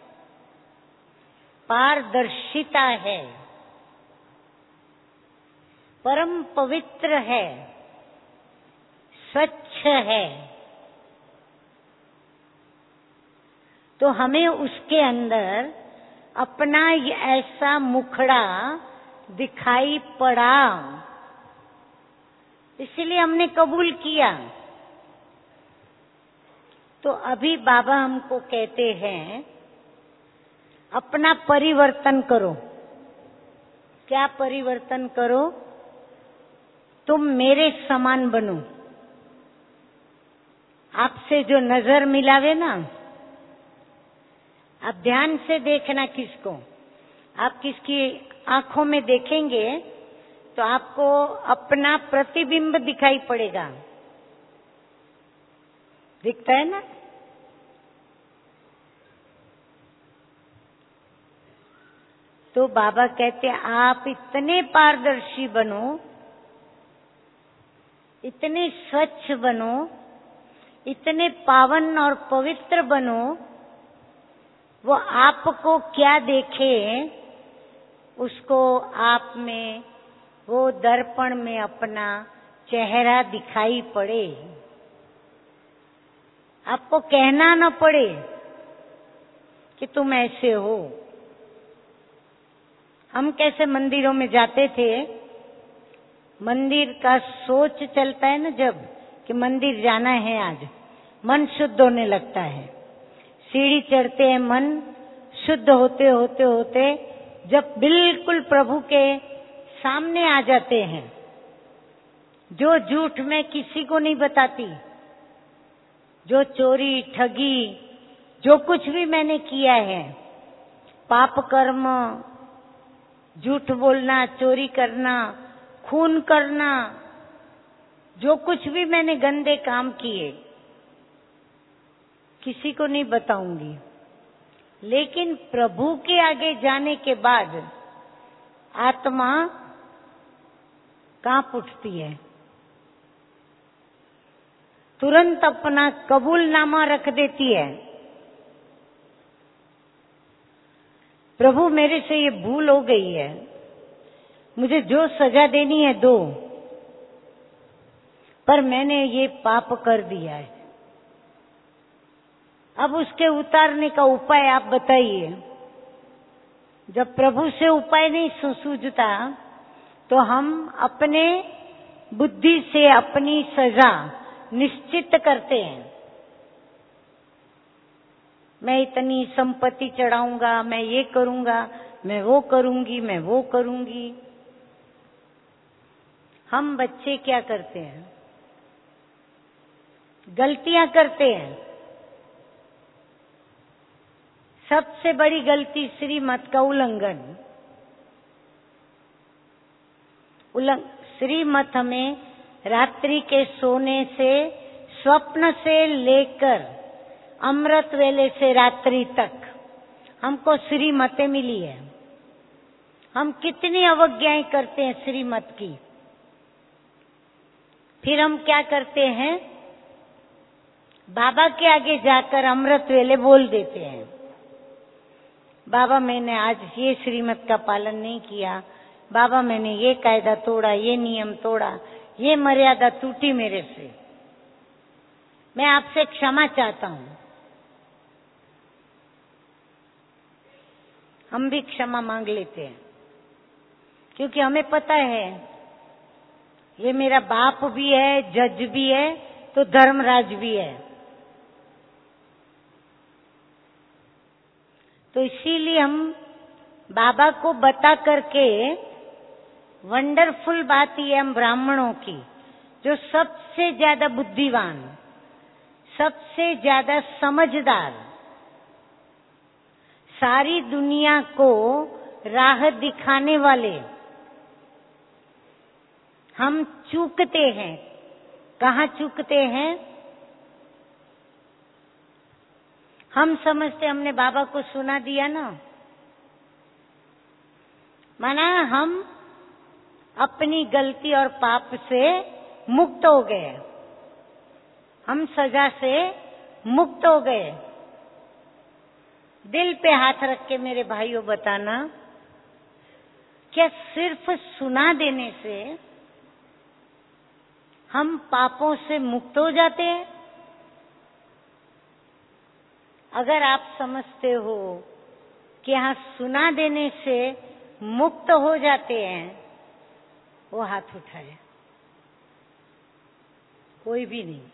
पारदर्शिता है, परम पवित्र है, स्वच्छ है। तो हमें उसके अंदर अपना ऐसा मुखड़ा दिखाई पड़ा, इसलिए हमने कबूल किया। तो अभी बाबा हमको कहते हैं अपना परिवर्तन करो। क्या परिवर्तन करो? तुम मेरे समान बनो। आपसे जो नजर मिलावे ना, आप ध्यान से देखना किसको, आप किसकी आंखों में देखेंगे तो आपको अपना प्रतिबिंब दिखाई पड़ेगा। दिखता है ना? तो बाबा कहते आप इतने पारदर्शी बनो, इतने स्वच्छ बनो, इतने पावन और पवित्र बनो, वो आपको क्या देखे उसको आप में वो दर्पण में अपना चेहरा दिखाई पड़े, आपको कहना न पड़े कि तुम ऐसे हो। हम कैसे मंदिरों में जाते थे, मंदिर का सोच चलता है ना जब कि मंदिर जाना है आज, मन शुद्ध होने लगता है। सीढ़ी चढ़ते हैं, मन शुद्ध होते होते होते जब बिल्कुल प्रभु के सामने आ जाते हैं, जो झूठ मैं किसी को नहीं बताती, जो चोरी ठगी जो कुछ भी मैंने किया है, पाप कर्म, झूठ बोलना, चोरी करना, खून करना, जो कुछ भी मैंने गंदे काम किए, किसी को नहीं बताऊंगी। लेकिन प्रभु के आगे जाने के बाद आत्मा कांप उठती है, तुरंत अपना कबूलनामा रख देती है प्रभु मेरे से ये भूल हो गई है, मुझे जो सजा देनी है दो, पर मैंने ये पाप कर दिया है, अब उसके उतारने का उपाय आप बताइए। जब प्रभु से उपाय नहीं सूझता तो हम अपने बुद्धि से अपनी सजा निश्चित करते हैं। मैं इतनी संपत्ति चढ़ाऊंगा, मैं ये करूंगा, मैं वो करूंगी, मैं वो करूंगी। हम बच्चे क्या करते हैं? गलतियां करते हैं। सबसे बड़ी गलती श्रीमत का उल्लंघन। श्रीमत हमें रात्रि के सोने से, स्वप्न से लेकर अमृत वेले से रात्रि तक हमको श्रीमतें मिली है। हम कितनी अवज्ञाएं करते हैं श्रीमत की। फिर हम क्या करते हैं? बाबा के आगे जाकर अमृत वेले बोल देते हैं, बाबा मैंने आज ये श्रीमत का पालन नहीं किया, बाबा मैंने ये कायदा तोड़ा, ये नियम तोड़ा, ये मर्यादा टूटी मेरे से, मैं आपसे क्षमा चाहता हूं। हम भी क्षमा मांग लेते हैं, क्योंकि हमें पता है ये मेरा बाप भी है, जज भी है, तो धर्मराज भी है। तो इसीलिए हम बाबा को बता करके, वंडरफुल बात ये हम ब्राह्मणों की, जो सबसे ज्यादा बुद्धिमान, सबसे ज्यादा समझदार, सारी दुनिया को राह दिखाने वाले, हम चूकते हैं। कहाँ चूकते हैं? हम समझते हमने बाबा को सुना दिया ना, माना हम अपनी गलती और पाप से मुक्त हो गए, हम सजा से मुक्त हो गए। दिल पे हाथ रख के मेरे भाइयों बताना, क्या सिर्फ सुना देने से हम पापों से मुक्त हो जाते हैं? अगर आप समझते हो कि यहाँ सुना देने से मुक्त हो जाते हैं, वो हाथ उठाए। कोई भी नहीं,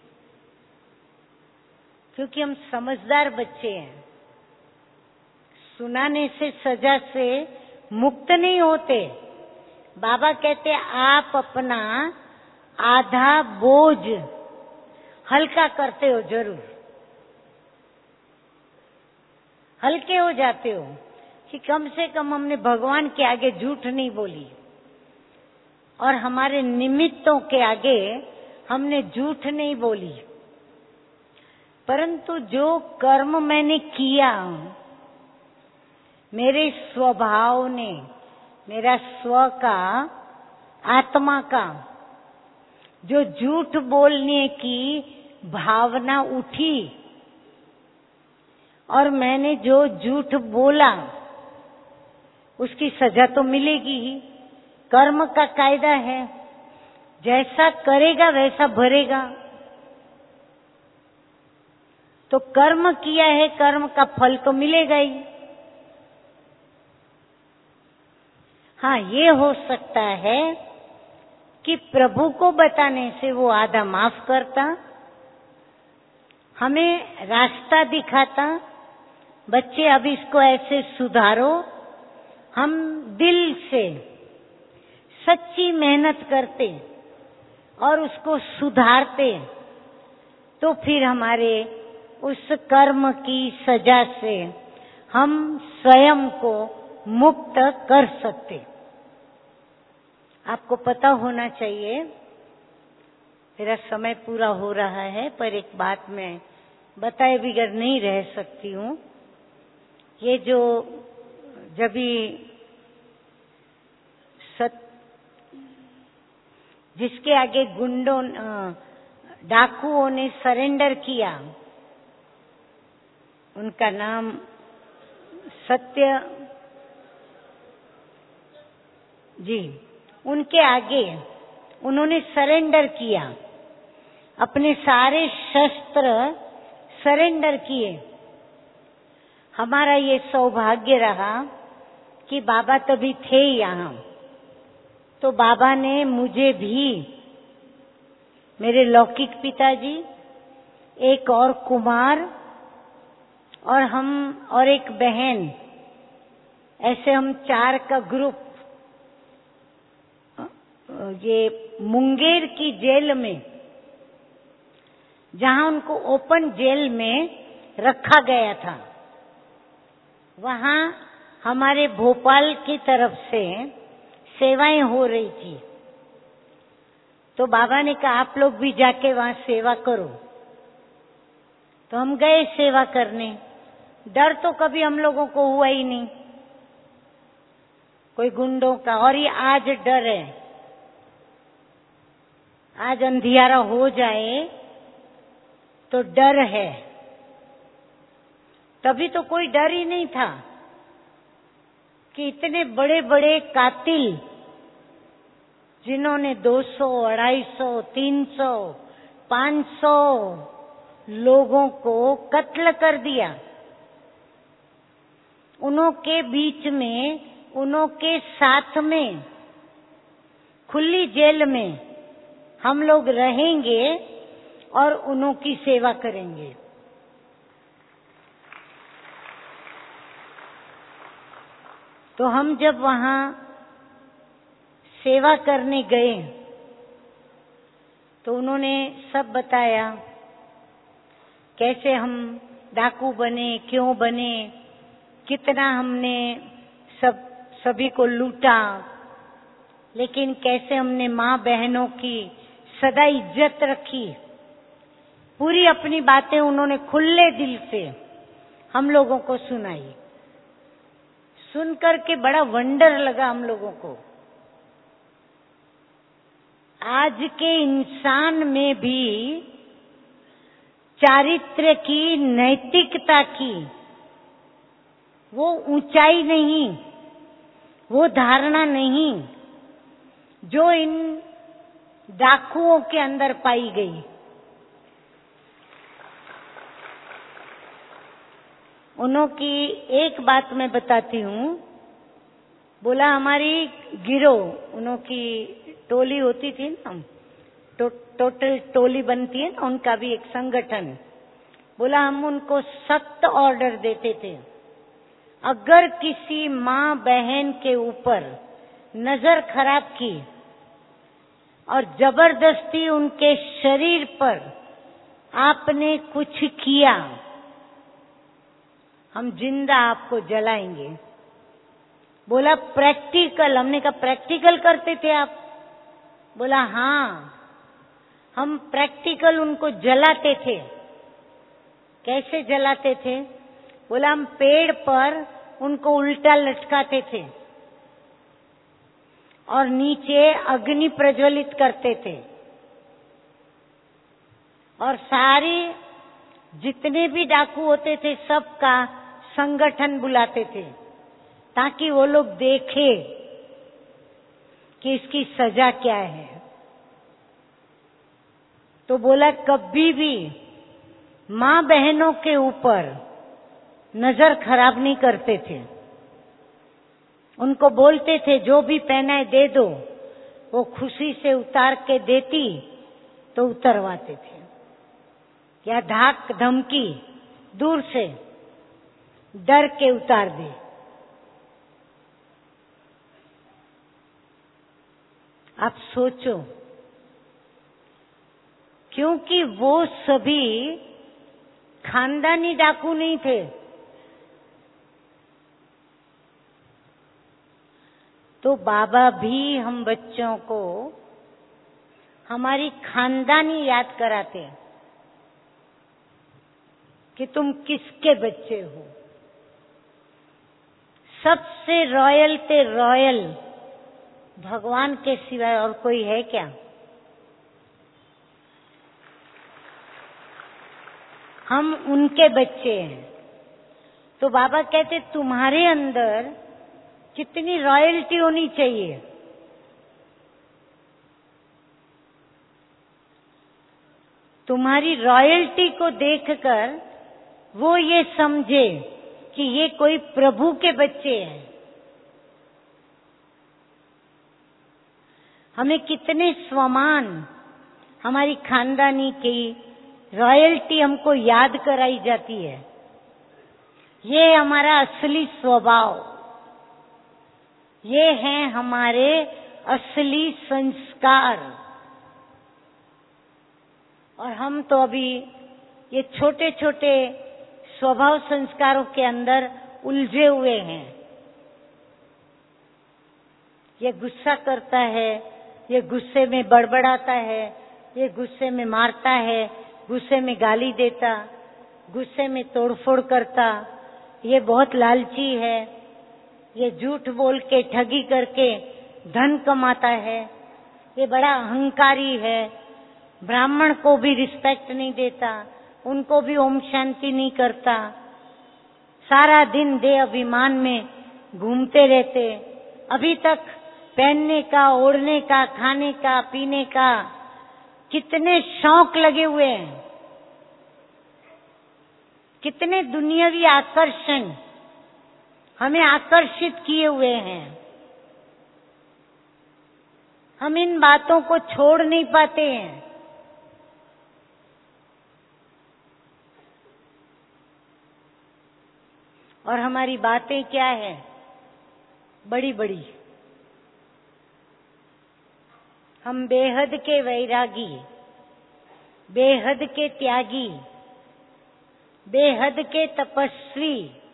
क्योंकि हम समझदार बच्चे हैं। सुनाने से, सजा से मुक्त नहीं होते। बाबा कहते आप अपना आधा बोझ हल्का करते हो, जरूर हल्के हो जाते हो कि कम से कम हमने भगवान के आगे झूठ नहीं बोली, और हमारे निमित्तों के आगे हमने झूठ नहीं बोली। परंतु जो कर्म मैंने किया, मेरे स्वभाव ने, मेरा स्व का, आत्मा का जो झूठ बोलने की भावना उठी, और मैंने जो झूठ बोला, उसकी सजा तो मिलेगी ही। कर्म का कायदा है, जैसा करेगा वैसा भरेगा। तो कर्म किया है, कर्म का फल तो मिलेगा ही। हाँ, ये हो सकता है कि प्रभु को बताने से वो आधा माफ करता, हमें रास्ता दिखाता, बच्चे अब इसको ऐसे सुधारो। हम दिल से सच्ची मेहनत करते और उसको सुधारते, तो फिर हमारे उस कर्म की सजा से हम स्वयं को मुक्त कर सकते। आपको पता होना चाहिए, मेरा समय पूरा हो रहा है, पर एक बात मैं बताए बगैर नहीं रह सकती हूँ। ये जो जब जिसके आगे गुंडों, डाकुओं ने सरेंडर किया, उनका नाम जी, उनके आगे उन्होंने सरेंडर किया, अपने सारे शस्त्र सरेंडर किए। हमारा ये सौभाग्य रहा कि बाबा तभी थे यहाँ, तो बाबा ने मुझे भी, मेरे लौकिक पिताजी, एक और कुमार और हम और एक बहन, ऐसे हम 4 का ग्रुप ये मुंगेर की जेल में, जहां उनको ओपन जेल में रखा गया था, वहां हमारे भोपाल की तरफ से सेवाएं हो रही थी। तो बाबा ने कहा आप लोग भी जाके वहां सेवा करो। तो हम गए सेवा करने। डर तो कभी हम लोगों को हुआ ही नहीं कोई गुंडों का, और ये आज डर है। आज अंधियारा हो जाए तो डर है, तभी तो कोई डर ही नहीं था कि इतने बड़े बड़े कातिल, जिन्होंने 200, 250, 300, 500 लोगों को कत्ल कर दिया, उन्हों के बीच में, उन्हों के साथ में खुली जेल में हम लोग रहेंगे और उन्हों की सेवा करेंगे। तो हम जब वहां सेवा करने गए तो उन्होंने सब बताया, कैसे हम डाकू बने, क्यों बने, कितना हमने सभी को लूटा, लेकिन कैसे हमने माँ बहनों की सदा इज्जत रखी। पूरी अपनी बातें उन्होंने खुले दिल से हम लोगों को सुनाई। सुनकर के बड़ा वंडर लगा हम लोगों को। आज के इंसान में भी चारित्र्य की, नैतिकता की वो ऊंचाई नहीं, वो धारणा नहीं जो इन डाकुओं के अंदर पाई गई। उन्हों की एक बात मैं बताती हूँ। बोला हमारी गिरोह, उन्हों की टोली होती थी ना, टोटल टोली बनती है ना, उनका भी एक संगठन। बोला हम उनको सख्त ऑर्डर देते थे, अगर किसी माँ बहन के ऊपर नजर खराब की और जबरदस्ती उनके शरीर पर आपने कुछ किया, हम जिंदा आपको जलाएंगे। बोला प्रैक्टिकल? हमने कहा प्रैक्टिकल करते थे आप? बोला हाँ, हम प्रैक्टिकल उनको जलाते थे। कैसे जलाते थे? बोला हम पेड़ पर उनको उल्टा लटकाते थे और नीचे अग्नि प्रज्वलित करते थे, और सारी जितने भी डाकू होते थे सबका संगठन बुलाते थे, ताकि वो लोग देखे कि इसकी सजा क्या है। तो बोला कभी भी माँ बहनों के ऊपर नजर खराब नहीं करते थे। उनको बोलते थे जो भी पहना है दे दो, वो खुशी से उतार के देती तो उतरवाते थे, या धाक धमकी दूर से डर के उतार दे। आप सोचो, क्योंकि वो सभी खानदानी डाकू नहीं थे, तो बाबा भी हम बच्चों को हमारी खानदानी याद कराते कि तुम किसके बच्चे हो। सबसे रॉयल ते रॉयल भगवान के सिवाय और कोई है क्या? हम उनके बच्चे हैं। तो बाबा कहते तुम्हारे अंदर कितनी रॉयल्टी होनी चाहिए, तुम्हारी रॉयल्टी को देखकर वो ये समझे कि ये कोई प्रभु के बच्चे हैं। हमें कितने स्वमान हमारी खानदानी की रॉयल्टी हमको याद कराई जाती है। ये हमारा असली स्वभाव, ये हैं हमारे असली संस्कार। और हम तो अभी ये छोटे छोटे स्वभाव संस्कारों के अंदर उलझे हुए हैं। ये गुस्सा करता है, ये गुस्से में बड़बड़ाता है, ये गुस्से में मारता है, गुस्से में गाली देता, गुस्से में तोड़फोड़ करता, ये बहुत लालची है, ये झूठ बोल के ठगी करके धन कमाता है, ये बड़ा अहंकारी है, ब्राह्मण को भी रिस्पेक्ट नहीं देता, उनको भी ओम शांति नहीं करता, सारा दिन देह अभिमान में घूमते रहते। अभी तक पहनने का, ओढ़ने का, खाने का, पीने का कितने शौक लगे हुए हैं, कितने दुनियावी आकर्षण हमें आकर्षित किए हुए हैं। हम इन बातों को छोड़ नहीं पाते हैं। और हमारी बातें क्या है? बड़ी बड़ी। हम बेहद के वैरागी, बेहद के त्यागी, बेहद के तपस्वी।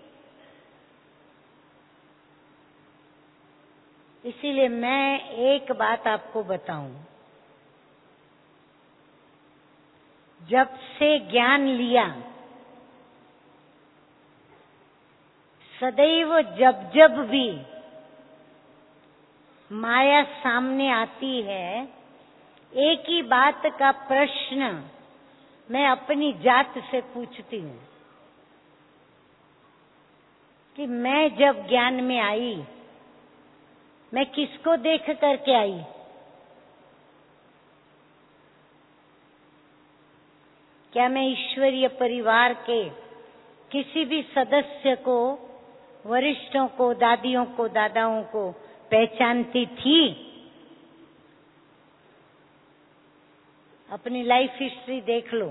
इसीलिए मैं एक बात आपको बताऊं, जब से ज्ञान लिया, सदैव जब जब भी माया सामने आती है, एक ही बात का प्रश्न मैं अपनी जात से पूछती हूँ कि मैं जब ज्ञान में आई, मैं किसको देख करके आई? क्या मैं ईश्वरीय परिवार के किसी भी सदस्य को, वरिष्ठों को, दादियों को, दादाओं को पहचानती थी? अपनी लाइफ हिस्ट्री देख लो,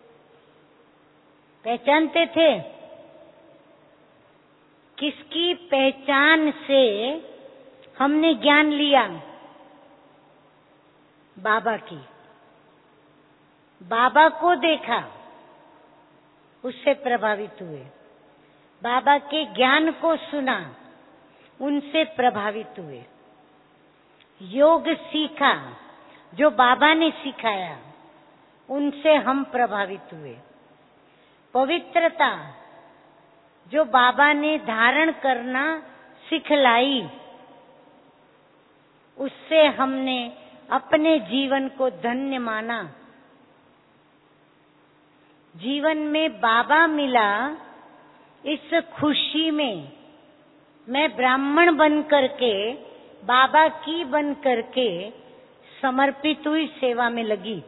पहचानते थे? किसकी पहचान से हमने ज्ञान लिया? बाबा की। बाबा को देखा, उससे प्रभावित हुए। बाबा के ज्ञान को सुना, उनसे प्रभावित हुए। योग सीखा, जो बाबा ने सिखाया, उनसे हम प्रभावित हुए। पवित्रता, जो बाबा ने धारण करना सिखलाई, उससे हमने अपने जीवन को धन्य माना। जीवन में बाबा मिला, इस खुशी में मैं ब्राह्मण बन करके, बाबा की बन करके समर्पित हुई, सेवा में लगी।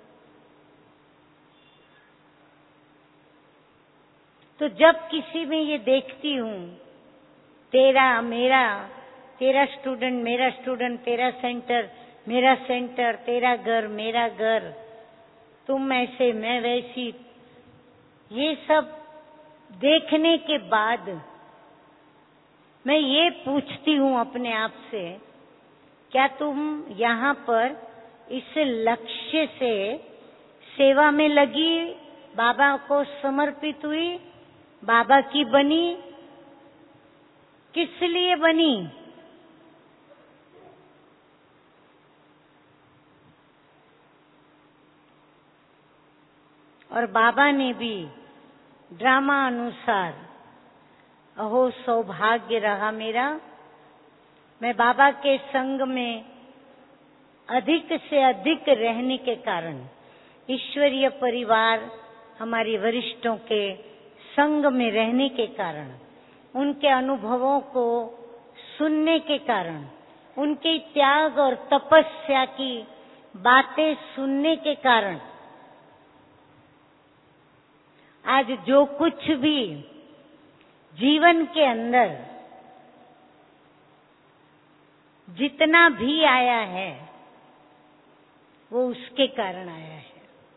तो जब किसी में ये देखती हूँ, तेरा मेरा, तेरा स्टूडेंट मेरा स्टूडेंट, तेरा सेंटर मेरा सेंटर, तेरा घर मेरा घर, तुम ऐसे मैं वैसी, ये सब देखने के बाद मैं ये पूछती हूँ अपने आप से, क्या तुम यहाँ पर इस लक्ष्य से सेवा में लगी, बाबा को समर्पित हुई, बाबा की बनी? किस लिए बनी? और बाबा ने भी ड्रामा अनुसार, अहो सौभाग्य रहा मेरा, मैं बाबा के संग में अधिक से अधिक रहने के कारण, ईश्वरीय परिवार हमारे वरिष्ठों के संग में रहने के कारण, उनके अनुभवों को सुनने के कारण, उनके त्याग और तपस्या की बातें सुनने के कारण आज जो कुछ भी जीवन के अंदर जितना भी आया है वो उसके कारण आया है।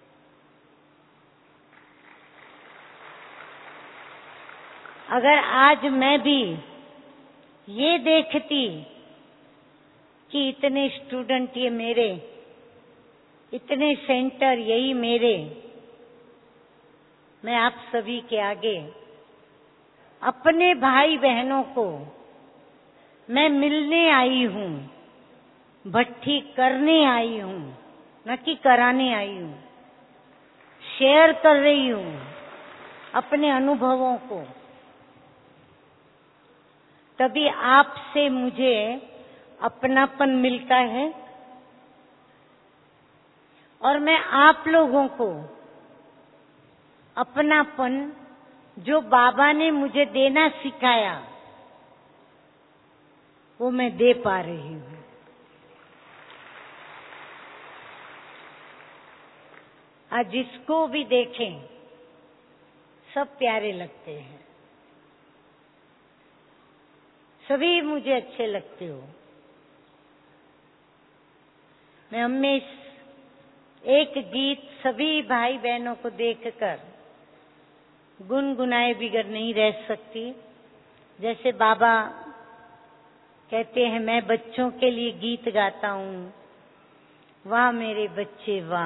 अगर आज मैं भी ये देखती कि इतने स्टूडेंट ये मेरे, इतने सेंटर यही मेरे, मैं आप सभी के आगे अपने भाई बहनों को मैं मिलने आई हूँ, भट्ठी करने आई हूँ, न कि कराने आई हूँ, शेयर कर रही हूँ अपने अनुभवों को, तभी आपसे मुझे अपनापन मिलता है और मैं आप लोगों को अपनापन जो बाबा ने मुझे देना सिखाया वो मैं दे पा रही हूँ। आज जिसको भी देखें सब प्यारे लगते हैं, सभी मुझे अच्छे लगते हो। मैं हमेशा एक गीत सभी भाई बहनों को देखकर गुनगुनाए बिगर नहीं रह सकती। जैसे बाबा कहते हैं मैं बच्चों के लिए गीत गाता हूँ, वाह मेरे बच्चे वाह।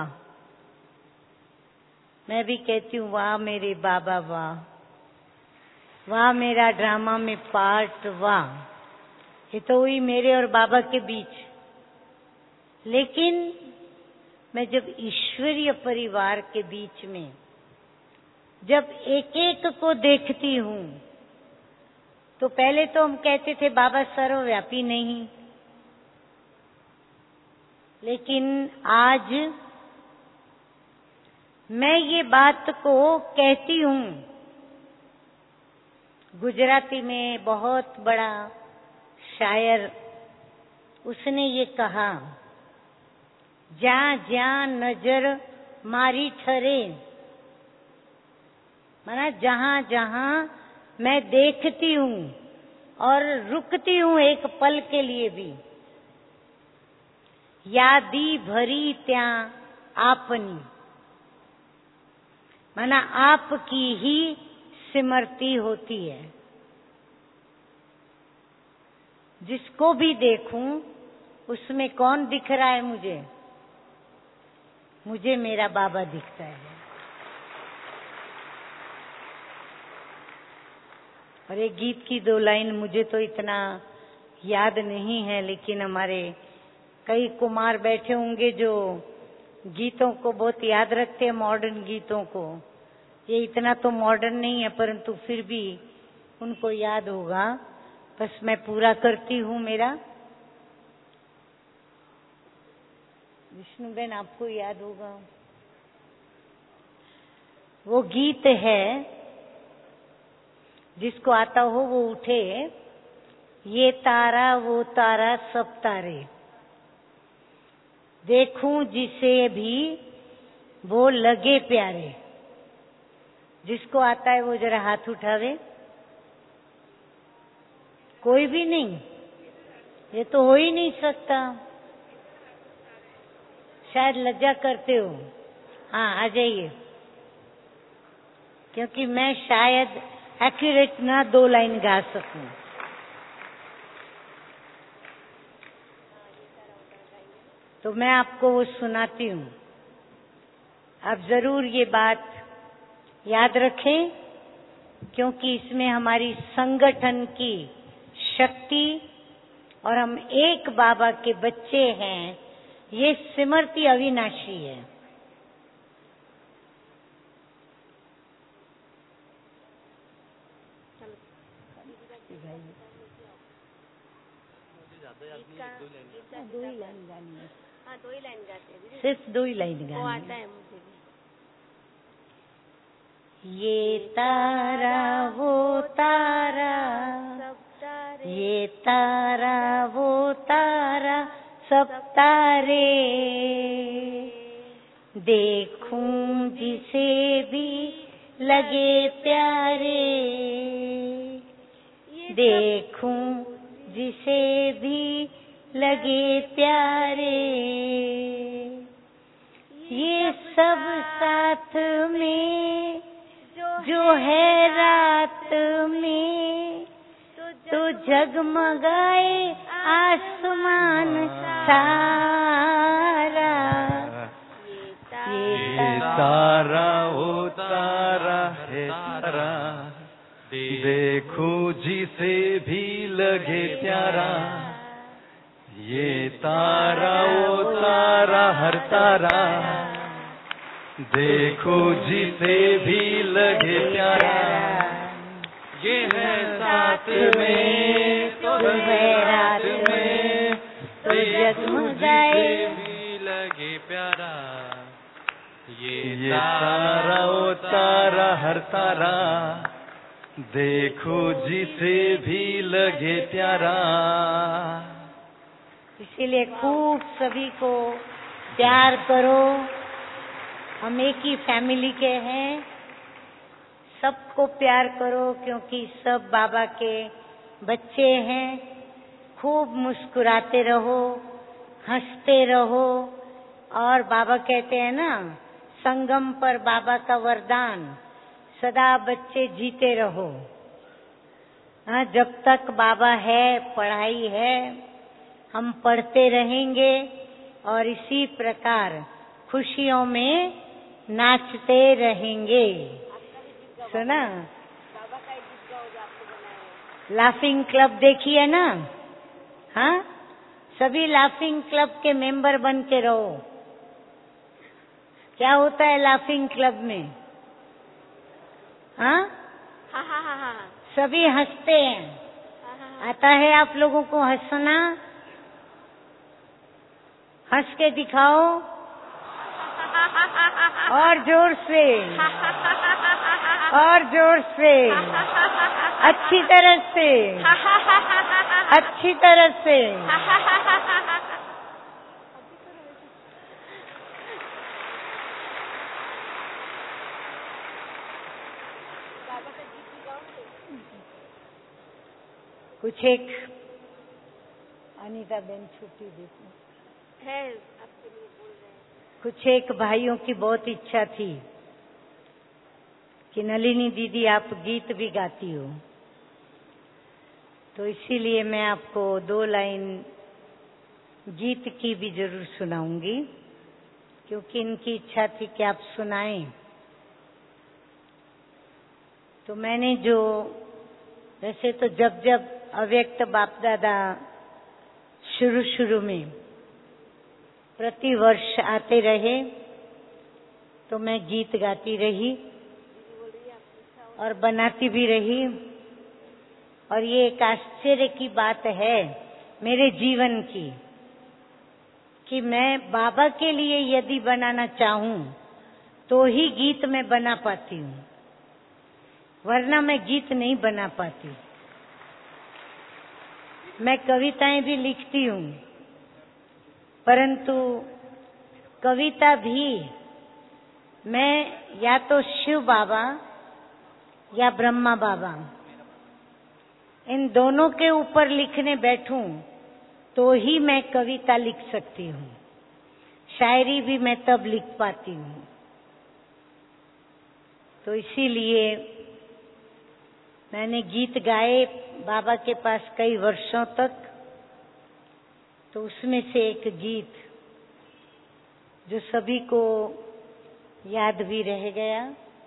मैं भी कहती हूँ वाह मेरे बाबा वाह, वाह मेरा ड्रामा में पार्ट वाह। ये तो हुई मेरे और बाबा के बीच। लेकिन मैं जब ईश्वरीय परिवार के बीच में जब एक एक को देखती हूँ तो पहले तो हम कहते थे बाबा सर्वव्यापी नहीं, लेकिन आज मैं ये बात को कहती हूँ। गुजराती में बहुत बड़ा शायर उसने ये कहा, जहाँ जहाँ नजर मारी ठरे, माना जहाँ जहाँ मैं देखती हूँ और रुकती हूँ एक पल के लिए भी, यादी भरी त्या आपनी, माना आपकी ही स्मृति होती है। जिसको भी देखूं उसमें कौन दिख रहा है मुझे? मुझे मेरा बाबा दिखता है। और एक गीत की दो लाइन मुझे तो इतना याद नहीं है, लेकिन हमारे कई कुमार बैठे होंगे जो गीतों को बहुत याद रखते हैं, मॉडर्न गीतों को। ये इतना तो मॉडर्न नहीं है परंतु फिर भी उनको याद होगा। बस मैं पूरा करती हूँ मेरा। विष्णुबेन आपको याद होगा, वो गीत है, जिसको आता हो वो उठे, ये तारा वो तारा सब तारे, देखूं जिसे भी वो लगे प्यारे। जिसको आता है वो जरा हाथ उठावे। कोई भी नहीं? ये तो हो ही नहीं सकता। शायद लज्जा करते हो। हाँ आ जाइए, क्योंकि मैं शायद एक्यूरेट ना 2 लाइन गा सकूं। तो मैं आपको वो सुनाती हूँ। आप जरूर ये बात याद रखें, क्योंकि इसमें हमारी संगठन की शक्ति और हम एक बाबा के बच्चे हैं, ये स्मृति अविनाशी है। दो ही लाइन गानी है। हाँ 2 ही लाइन गाते हैं, सिर्फ 2 ही लाइन गानी है। वो आता है मुझे भी। ये तारा वो तारा सब तारे, ये तारा वो तारा सब तारे, देखूं जिसे भी लगे प्यारे, देखूं जिसे भी लगे प्यारे, ये सब साथ में जो है रात में, तो जगमगाए आसमान सारा। ये तारा ओ तारा है तारा, देखो जिसे भी लगे प्यारा। ये तारा ओ तारा हर तारा, देखो जिसे भी लगे प्यारा। ये है साथ में तो है रात में, तो जगमगाए भी लगे प्यारा। ये तारा ओ तारा हर तारा, देखो जिसे भी लगे प्यारा। इसीलिए खूब सभी को प्यार करो। हम एक ही फैमिली के हैं, सबको प्यार करो क्योंकि सब बाबा के बच्चे हैं। खूब मुस्कुराते रहो, हंसते रहो। और बाबा कहते हैं ना, संगम पर बाबा का वरदान, सदा बच्चे जीते रहो। हाँ, जब तक बाबा है, पढ़ाई है, हम पढ़ते रहेंगे और इसी प्रकार खुशियों में नाचते रहेंगे। सुना? लाफिंग क्लब देखी है ना? हाँ, सभी लाफिंग क्लब के मेंबर बन के रहो। क्या होता है लाफिंग क्लब में? हाँ, सभी हंसते हैं। आता है आप लोगों को हंसना? हंस के दिखाओ और जोर से, और जोर से, अच्छी तरह से, अच्छी तरह से। कुछ एक अनीता बेन छुट्टी देखो है, आपके लिए बोल रहे हैं। कुछ एक भाइयों की बहुत इच्छा थी कि नलिनी दीदी आप गीत भी गाती हो, तो इसीलिए मैं आपको 2 लाइन गीत की भी जरूर सुनाऊंगी, क्योंकि इनकी इच्छा थी कि आप सुनाएं। तो मैंने जो, वैसे तो जब जब अव्यक्त बाप दादा शुरू में प्रति वर्ष आते रहे, तो मैं गीत गाती रही और बनाती भी रही। और ये एक आश्चर्य की बात है मेरे जीवन की कि मैं बाबा के लिए यदि बनाना चाहूं तो ही गीत मैं बना पाती हूँ, वरना मैं गीत नहीं बना पाती। मैं कविताएं भी लिखती हूँ, परंतु कविता भी मैं या तो शिव बाबा या ब्रह्मा बाबा, इन दोनों के ऊपर लिखने बैठूं तो ही मैं कविता लिख सकती हूँ। शायरी भी मैं तब लिख पाती हूँ। तो इसीलिए मैंने गीत गाए बाबा के पास कई वर्षों तक। तो उसमें से एक गीत जो सभी को याद भी रह गया,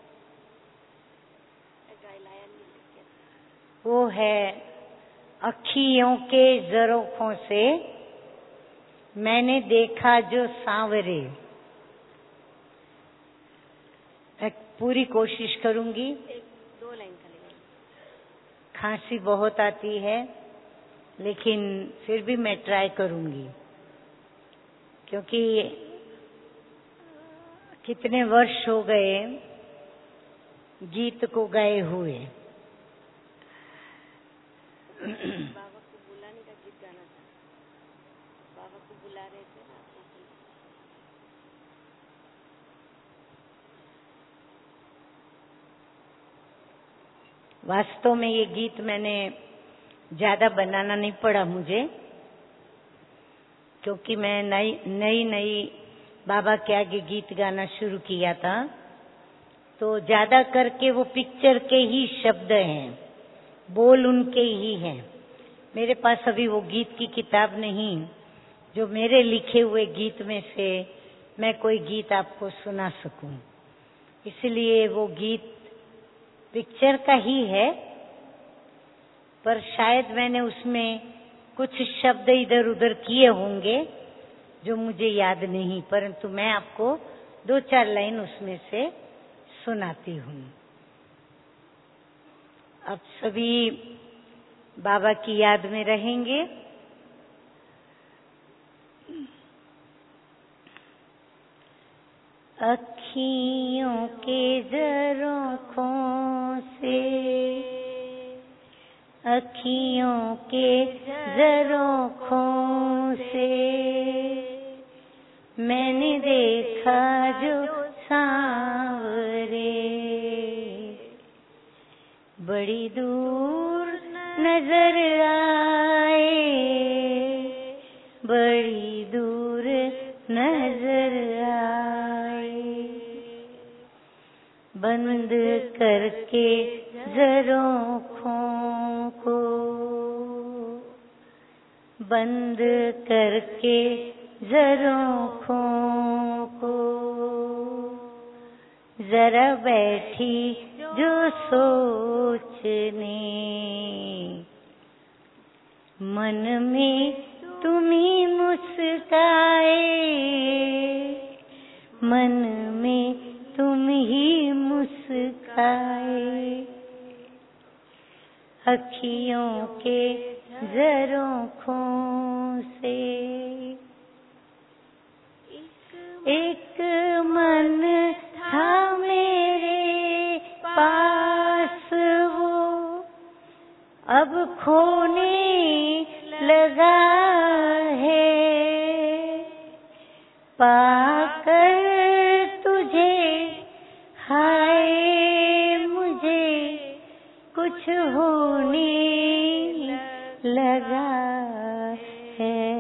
वो है अखियों के ज़रोखों से मैंने देखा जो सांवरे। मैं पूरी कोशिश करूंगी। 1-2 लाइन का खांसी बहुत आती है, लेकिन फिर भी मैं ट्राई करूंगी, क्योंकि कितने वर्ष हो गए गीत को गाए हुए। बाबा को बुलाने का गीत गाना था। बाबा को बुला रहे थे ना आपको। वास्तव में ये गीत मैंने ज्यादा बनाना नहीं पड़ा मुझे, क्योंकि मैं नई बाबा के आगे गीत गाना शुरू किया था, तो ज्यादा करके वो पिक्चर के ही शब्द हैं, बोल उनके ही हैं। मेरे पास अभी वो गीत की किताब नहीं जो मेरे लिखे हुए गीत में से मैं कोई गीत आपको सुना सकूं, इसलिए वो गीत पिक्चर का ही है, पर शायद मैंने उसमें कुछ शब्द इधर उधर किए होंगे जो मुझे याद नहीं, परंतु मैं आपको 2-4 लाइन उसमें से सुनाती हूँ। अब सभी बाबा की याद में रहेंगे। अखियों के झरोखों से, अखियों के झरोखों से मैंने देखा जो सांवरे, बड़ी दूर नजर आए, बड़ी दूर नजर आए, बंद करके झरोखों को, बंद करके झरोखों को, जरा बैठी जो सोचने, मन में तुम ही मुस्काए, मन में तुम ही मुस्काए, अखियों के झरोखों से। एक मन था मेरे पास वो, अब खोने लगा है, पाकर तुझे हाय मुझे कुछ होने लगा है।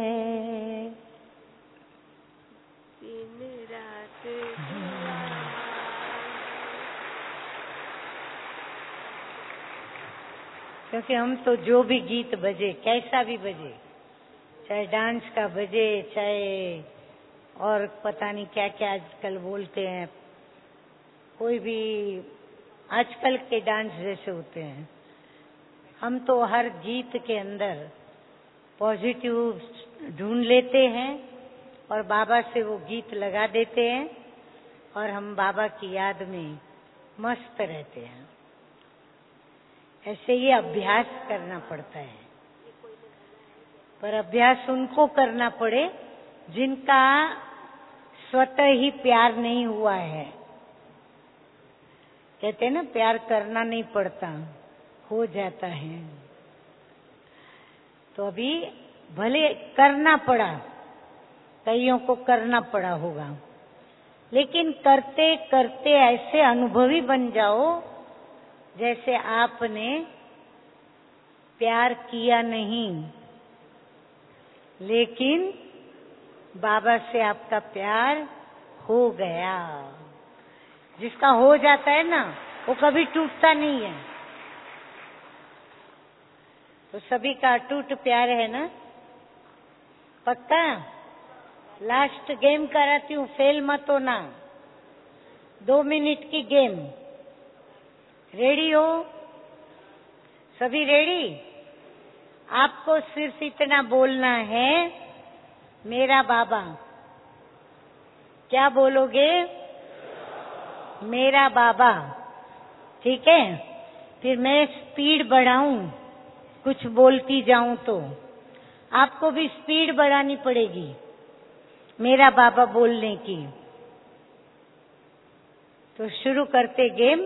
दिन रात क्योंकि हम तो जो भी गीत बजे, कैसा भी बजे, चाहे डांस का बजे, चाहे और पता नहीं क्या क्या आजकल बोलते हैं, कोई भी आजकल के डांस जैसे होते हैं, हम तो हर गीत के अंदर पॉजिटिव ढूंढ लेते हैं और बाबा से वो गीत लगा देते हैं और हम बाबा की याद में मस्त रहते हैं। ऐसे ही अभ्यास करना पड़ता है, पर अभ्यास उनको करना पड़े जिनका स्वतः ही प्यार नहीं हुआ है। कहते हैं ना, प्यार करना नहीं पड़ता, हो जाता है। तो अभी भले करना पड़ा, कईयों को करना पड़ा होगा, लेकिन करते करते ऐसे अनुभवी बन जाओ जैसे आपने प्यार किया नहीं, लेकिन बाबा से आपका प्यार हो गया। जिसका हो जाता है ना, वो कभी टूटता नहीं है। तो सभी का अटूट प्यार है ना, पक्का? लास्ट गेम कराती हूँ, फेल मत होना। 2 मिनट की गेम, रेडी हो? सभी रेडी? आपको सिर्फ इतना बोलना है, मेरा बाबा। क्या बोलोगे? मेरा बाबा। ठीक है? फिर मैं स्पीड बढ़ाऊं, कुछ बोलती जाऊं तो आपको भी स्पीड बढ़ानी पड़ेगी मेरा बाबा बोलने की। तो शुरू करते गेम।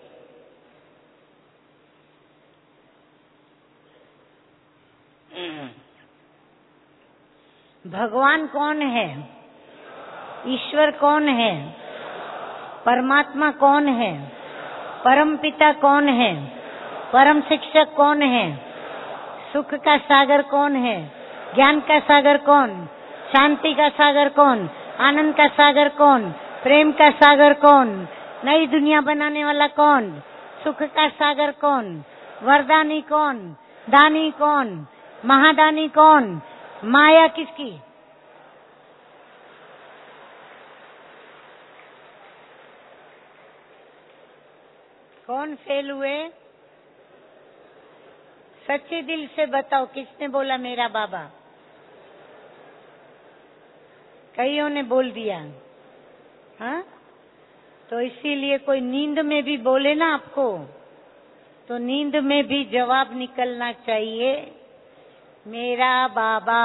भगवान कौन है? ईश्वर कौन है? परमात्मा कौन है? परमपिता कौन है? परम शिक्षक कौन है? सुख का सागर कौन है? ज्ञान का सागर कौन? शांति का सागर कौन? आनंद का सागर कौन? प्रेम का सागर कौन? नई दुनिया बनाने वाला कौन? सुख का सागर कौन? वरदानी कौन? दानी कौन? महादानी कौन? माया किसकी? कौन फेल हुए? सच्चे दिल से बताओ, किसने बोला मेरा बाबा? कईयों ने बोल दिया। हाँ, तो इसीलिए कोई नींद में भी बोले ना आपको, तो नींद में भी जवाब निकलना चाहिए, मेरा बाबा।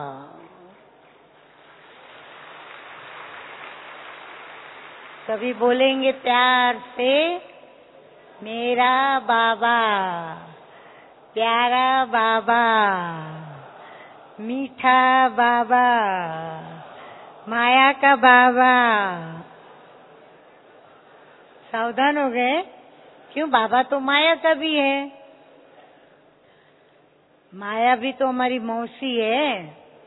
सभी बोलेंगे प्यार से, मेरा बाबा, प्यारा बाबा, मीठा बाबा, माया का बाबा। सावधान हो गए? क्यों? बाबा तो माया का भी है। माया भी तो हमारी मौसी है।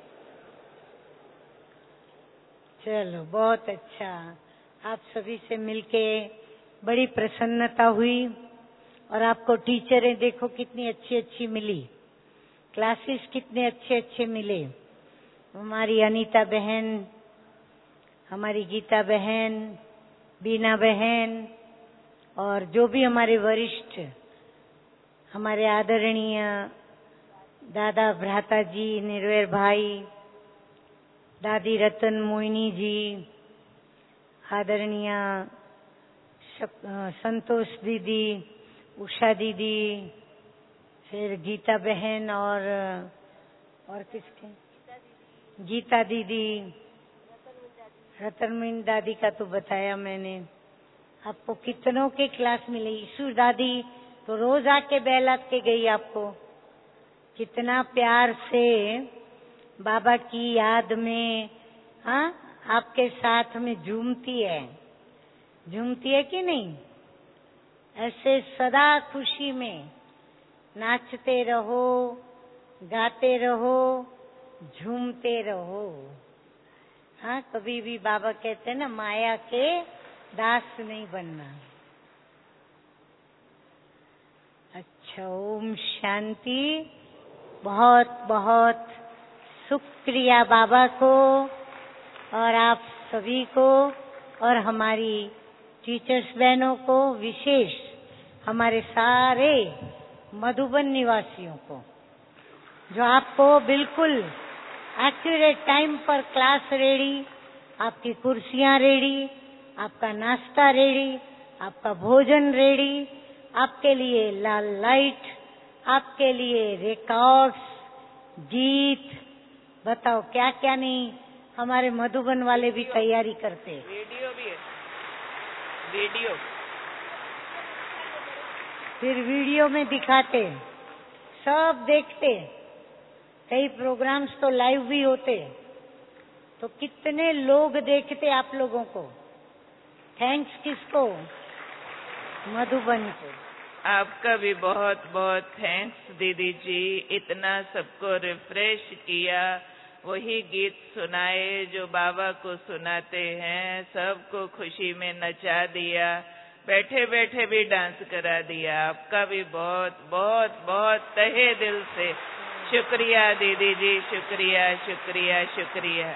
चलो, बहुत अच्छा। आप सभी से मिलके बड़ी प्रसन्नता हुई। और आपको टीचरें देखो कितनी अच्छी अच्छी मिली, क्लासेस कितने अच्छे अच्छे मिले। हमारी अनीता बहन, हमारी गीता बहन, बीना बहन, और जो भी हमारे वरिष्ठ, हमारे आदरणीय दादा भ्राता जी, निर्वैर भाई, दादी रतन मोहिनी जी, आदरणीय संतोष दीदी, उषा दीदी, फिर गीता बहन, और किसके? गीता दीदी, रतनमयी दादी का तो बताया मैंने। आपको कितनों के क्लास मिले। ईश्वर दादी तो रोज आके बहलात के गई आपको। कितना प्यार से बाबा की याद में, हाँ, आपके साथ में झूमती है। झूमती है कि नहीं? ऐसे सदा खुशी में नाचते रहो, गाते रहो, झूमते रहो। हाँ, कभी भी बाबा कहते हैं ना, माया के दास नहीं बनना। अच्छा, ओम शांति। बहुत बहुत शुक्रिया बाबा को, और आप सभी को, और हमारी टीचर्स बहनों को, विशेष हमारे सारे मधुबन निवासियों को, जो आपको बिल्कुल एक्यूरेट टाइम पर क्लास रेडी, आपकी कुर्सियां रेडी, आपका नाश्ता रेडी, आपका भोजन रेडी, आपके लिए लाल लाइट, आपके लिए रिकॉर्ड्स, गीत, बताओ क्या क्या नहीं हमारे मधुबन वाले भी तैयारी करते। वीडियो भी है, वीडियो, फिर वीडियो में दिखाते, सब देखते। कई प्रोग्राम्स तो लाइव भी होते, तो कितने लोग देखते आप लोगों को। थैंक्स किसको? मधुबन को। आपका भी बहुत बहुत थैंक्स दीदी जी। इतना सबको रिफ्रेश किया, वही गीत सुनाए जो बाबा को सुनाते हैं, सबको खुशी में नचा दिया, बैठे बैठे भी डांस करा दिया। आपका भी बहुत बहुत बहुत तहे दिल से शुक्रिया दीदी जी, शुक्रिया शुक्रिया शुक्रिया।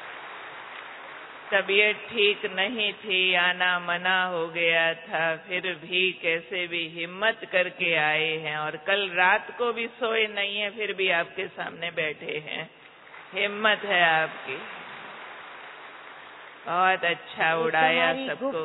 तबीयत ठीक नहीं थी, आना मना हो गया था, फिर भी कैसे भी हिम्मत करके आए हैं, और कल रात को भी सोए नहीं है, फिर भी आपके सामने बैठे हैं। हिम्मत है आपकी। बहुत अच्छा उड़ाया सबको।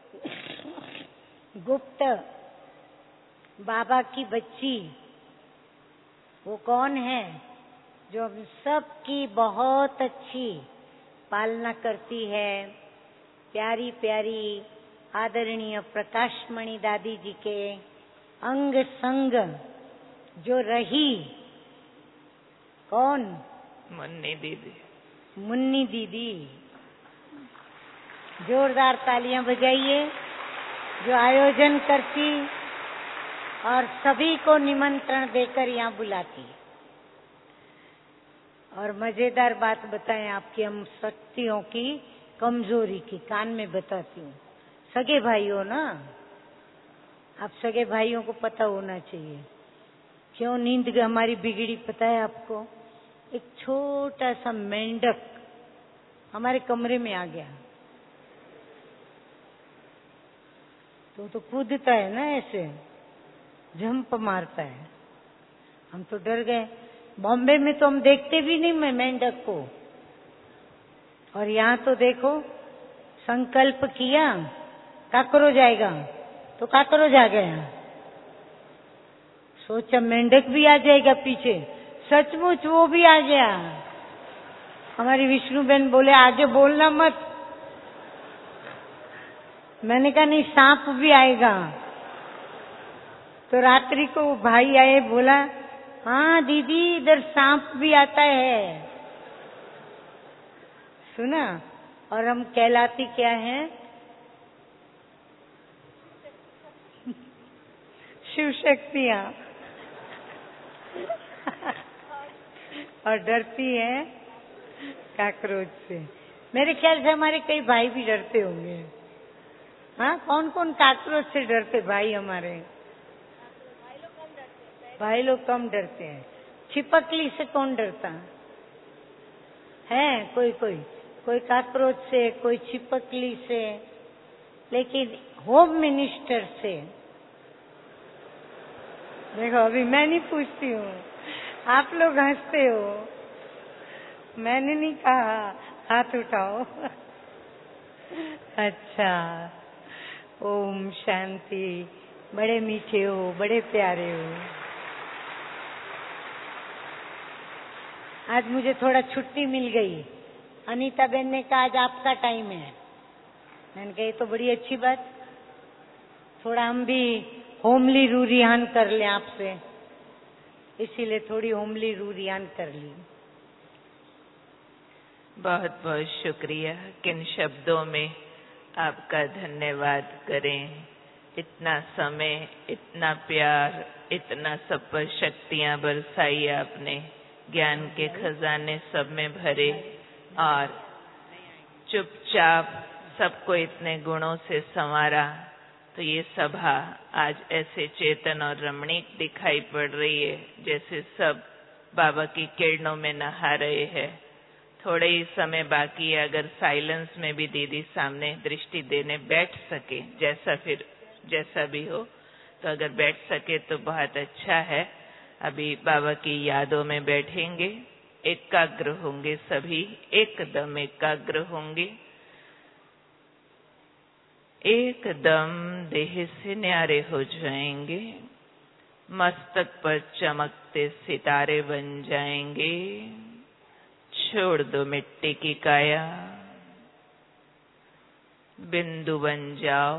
गुप्त बाबा की बच्ची, वो कौन है जो हम सबकी बहुत अच्छी पालना करती है? प्यारी प्यारी आदरणीय प्रकाशमणि दादी जी के अंग संग जो रही। कौन? मुन्नी दीदी। मुन्नी दीदी। जोरदार तालियां बजाइए। जो आयोजन करती, और सभी को निमंत्रण देकर यहाँ बुलाती है। और मजेदार बात बताएं आपकी हम शक्तियों की कमजोरी की, कान में बताती हूँ। सगे भाई हो ना, आप सगे भाइयों को पता होना चाहिए क्यों नींद हमारी बिगड़ी, पता है आपको? एक छोटा सा मेंढक हमारे कमरे में आ गया, तो कूदता है ना, ऐसे जंप मारता है। हम तो डर गए। बॉम्बे में तो हम देखते भी नहीं मेंढक को, और यहाँ तो देखो, संकल्प किया काकरो जाएगा तो काकरो जा गया, सोचा मेंढक भी आ जाएगा पीछे, सचमुच वो भी आ गया। हमारी विष्णु बहन बोले आगे बोलना मत, मैंने कहा नहीं सांप भी आएगा। तो रात्रि को भाई आए, बोला हाँ दीदी इधर सांप भी आता है, सुना। और हम कहलाती क्या हैं? शिव शक्तियां। और डरती है काकरोच से। मेरे ख्याल से हमारे कई भाई भी डरते होंगे। हाँ, कौन कौन काकरोच से डरते भाई हमारे? भाई लोग कम डरते हैं। छिपकली से कौन डरता है? कोई काकरोच से, कोई छिपकली से, लेकिन होम मिनिस्टर से देखो, अभी मैं नहीं पूछती हूँ, आप लोग हंसते हो, मैंने नहीं कहा हाथ उठाओ। अच्छा, ओम शांति। बड़े मीठे हो, बड़े प्यारे हो। आज मुझे थोड़ा छुट्टी मिल गई। अनीता बहन ने कहा आज आपका टाइम है। मैंने कहा ये तो बड़ी अच्छी बात, थोड़ा हम भी होमली रूरियान कर लें आपसे, इसीलिए थोड़ी होमली रूरियान कर ली। बहुत बहुत शुक्रिया। किन शब्दों में आपका धन्यवाद करें? इतना समय, इतना प्यार, इतना सब पर शक्तियां बरसाई आपने, ज्ञान के खजाने सब में भरे, और चुपचाप सबको इतने गुणों से संवारा। तो ये सभा आज ऐसे चेतन और रमणीक दिखाई पड़ रही है जैसे सब बाबा की किरणों में नहा रहे हैं। थोड़े ही समय बाकी है, अगर साइलेंस में भी दीदी सामने दृष्टि देने बैठ सके, जैसा भी हो, तो अगर बैठ सके तो बहुत अच्छा है। अभी बाबा की यादों में बैठेंगे, एकाग्र होंगे, सभी एकदम एकाग्र होंगे, एकदम देह से न्यारे हो जाएंगे, मस्तक पर चमकते सितारे बन जाएंगे। छोड़ दो मिट्टी की काया, बिंदु बन जाओ।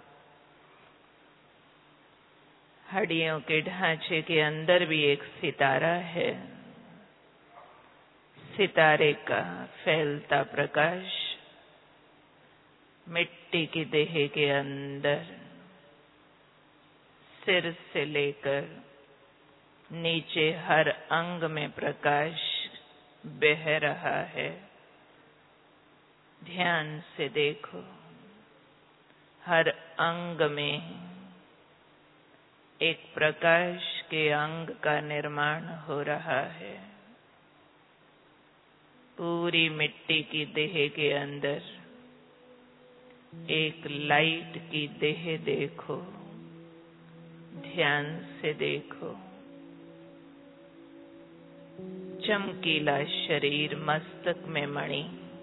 हड्डियों के ढांचे के अंदर भी एक सितारा है, सितारे का फैलता प्रकाश मिट्टी की देह के अंदर सिर से लेकर नीचे हर अंग में प्रकाश बह रहा है। ध्यान से देखो, हर अंग में एक प्रकाश के अंग का निर्माण हो रहा है। पूरी मिट्टी की देह के अंदर एक लाइट की देह देखो, ध्यान से देखो। चमकीला शरीर, मस्तक में मणि।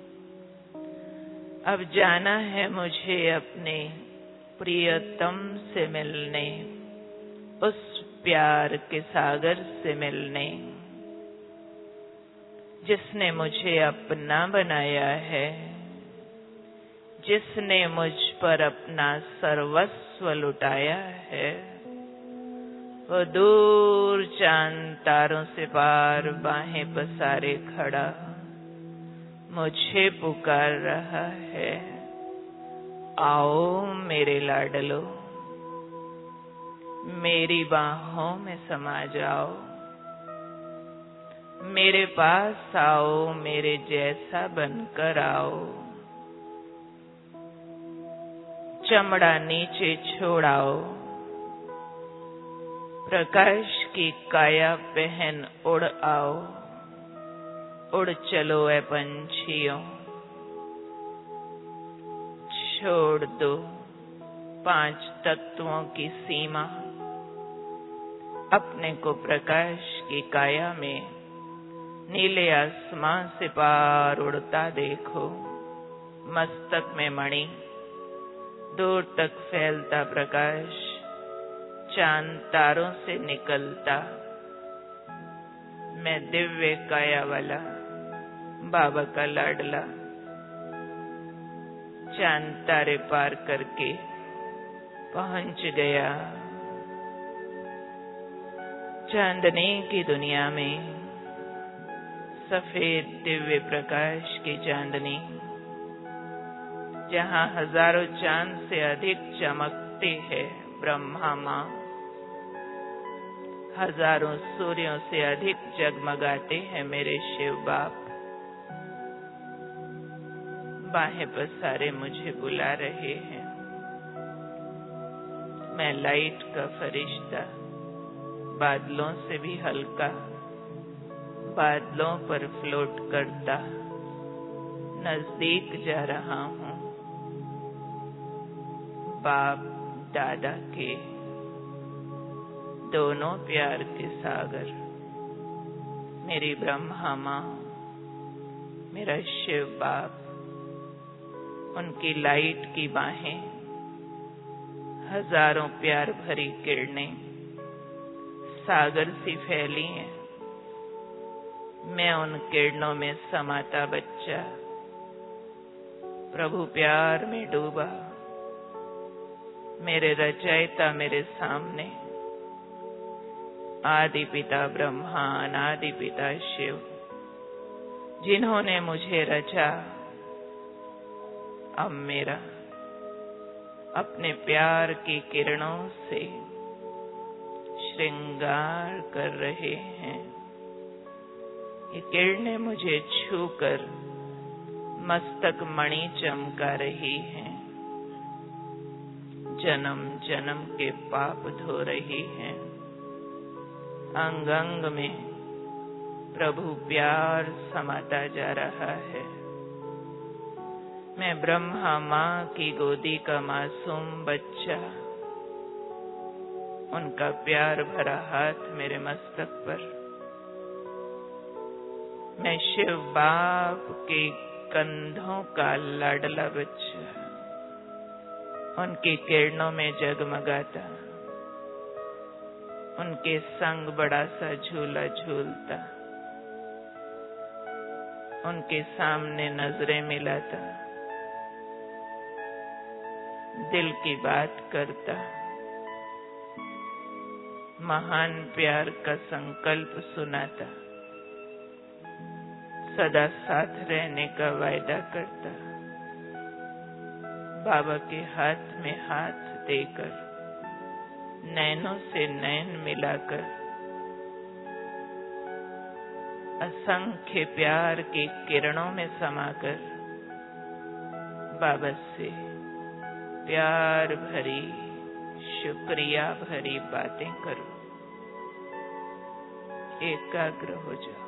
अब जाना है मुझे अपने प्रियतम से मिलने, उस प्यार के सागर से मिलने जिसने मुझे अपना बनाया है, जिसने मुझ पर अपना सर्वस्व लुटाया है। वो दूर चांद तारों से पार बाहें पसारे खड़ा मुझे पुकार रहा है, आओ मेरे लाडलो। मेरी बाहों में समा जाओ, मेरे पास आओ, मेरे जैसा बनकर आओ। चमड़ा नीचे छोड़ाओ, प्रकाश की काया पहन उड़ आओ। उड़ चलो ए पंछियों, छोड़ दो 5 तत्वों की सीमा। अपने को प्रकाश की काया में नीले आसमां से पार उड़ता देखो। मस्तक में मणि, दूर तक फैलता प्रकाश, चांद तारों से निकलता। मैं दिव्य काया वाला बाबा का लाडला, चांद तारे पार करके पहुंच गया चांदनी की दुनिया में। सफेद दिव्य प्रकाश की चांदनी, जहां हजारों चांद से अधिक चमकते हैं ब्रह्मा मां, हजारों सूर्यों से अधिक जगमगाते हैं मेरे शिव बाप। बाहें पसारे मुझे बुला रहे हैं। मैं लाइट का फरिश्ता, बादलों से भी हल्का, बादलों पर फ्लोट करता नजदीक जा रहा हूँ बाप दादा के दोनों प्यार के सागर। मेरी ब्रह्मा माँ, मेरा शिव बाप, उनकी लाइट की बाहें, हजारों प्यार भरी किरणें सागर सी फैली हैं। मैं उन किरणों में समाता बच्चा, प्रभु प्यार में डूबा। मेरे रचयिता मेरे सामने, आदि पिता ब्रह्मा, अनादि पिता शिव, जिन्होंने मुझे रचा, अब मेरा अपने प्यार की किरणों से श्रृंगार कर रहे हैं। ये किरणें मुझे छूकर मस्तक मणि चमका रही हैं, जन्म जन्म के पाप धो रही हैं। अंग अंग में प्रभु प्यार समाता जा रहा है। मैं ब्रह्मा माँ की गोदी का मासूम बच्चा, उनका प्यार भरा हाथ मेरे मस्तक पर। मैं शिव बाप के कंधों का लाडला बच्चा, उनकी किरणों में जगमगाता, उनके संग बड़ा सा झूला झूलता, उनके सामने नजरें मिलाता, दिल की बात करता, महान प्यार का संकल्प सुनाता, सदा साथ रहने का वायदा करता, बाबा के हाथ में हाथ देकर, नैनों से नैन मिलाकर, असंख्य प्यार की किरणों में समाकर, बाबा से प्यार भरी, शुक्रिया भरी बातें करो। एकाग्र हो जाओ।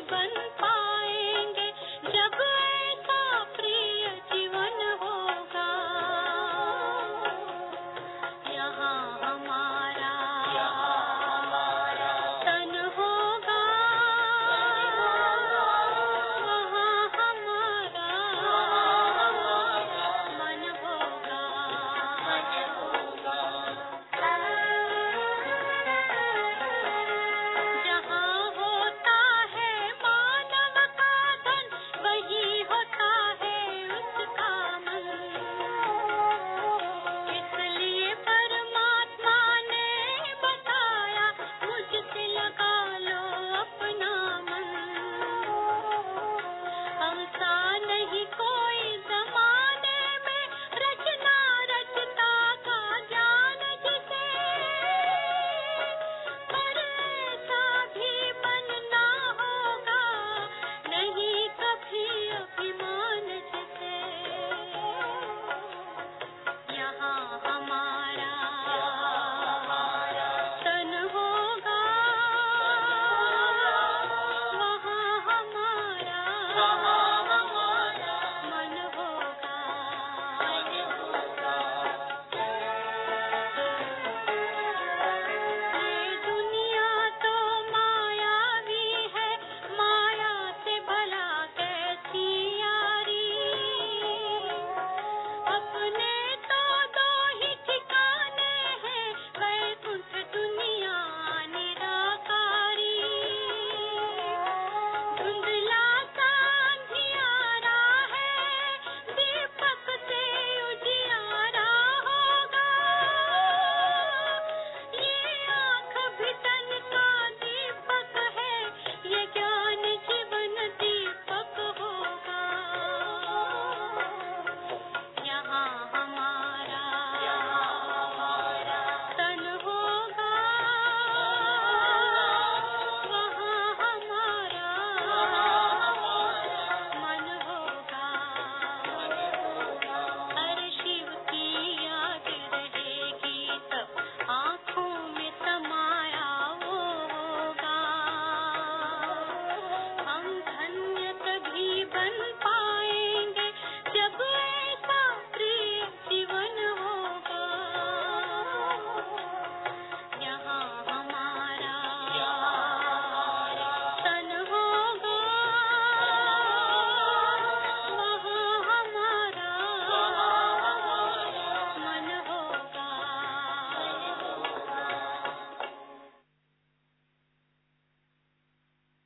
जीवन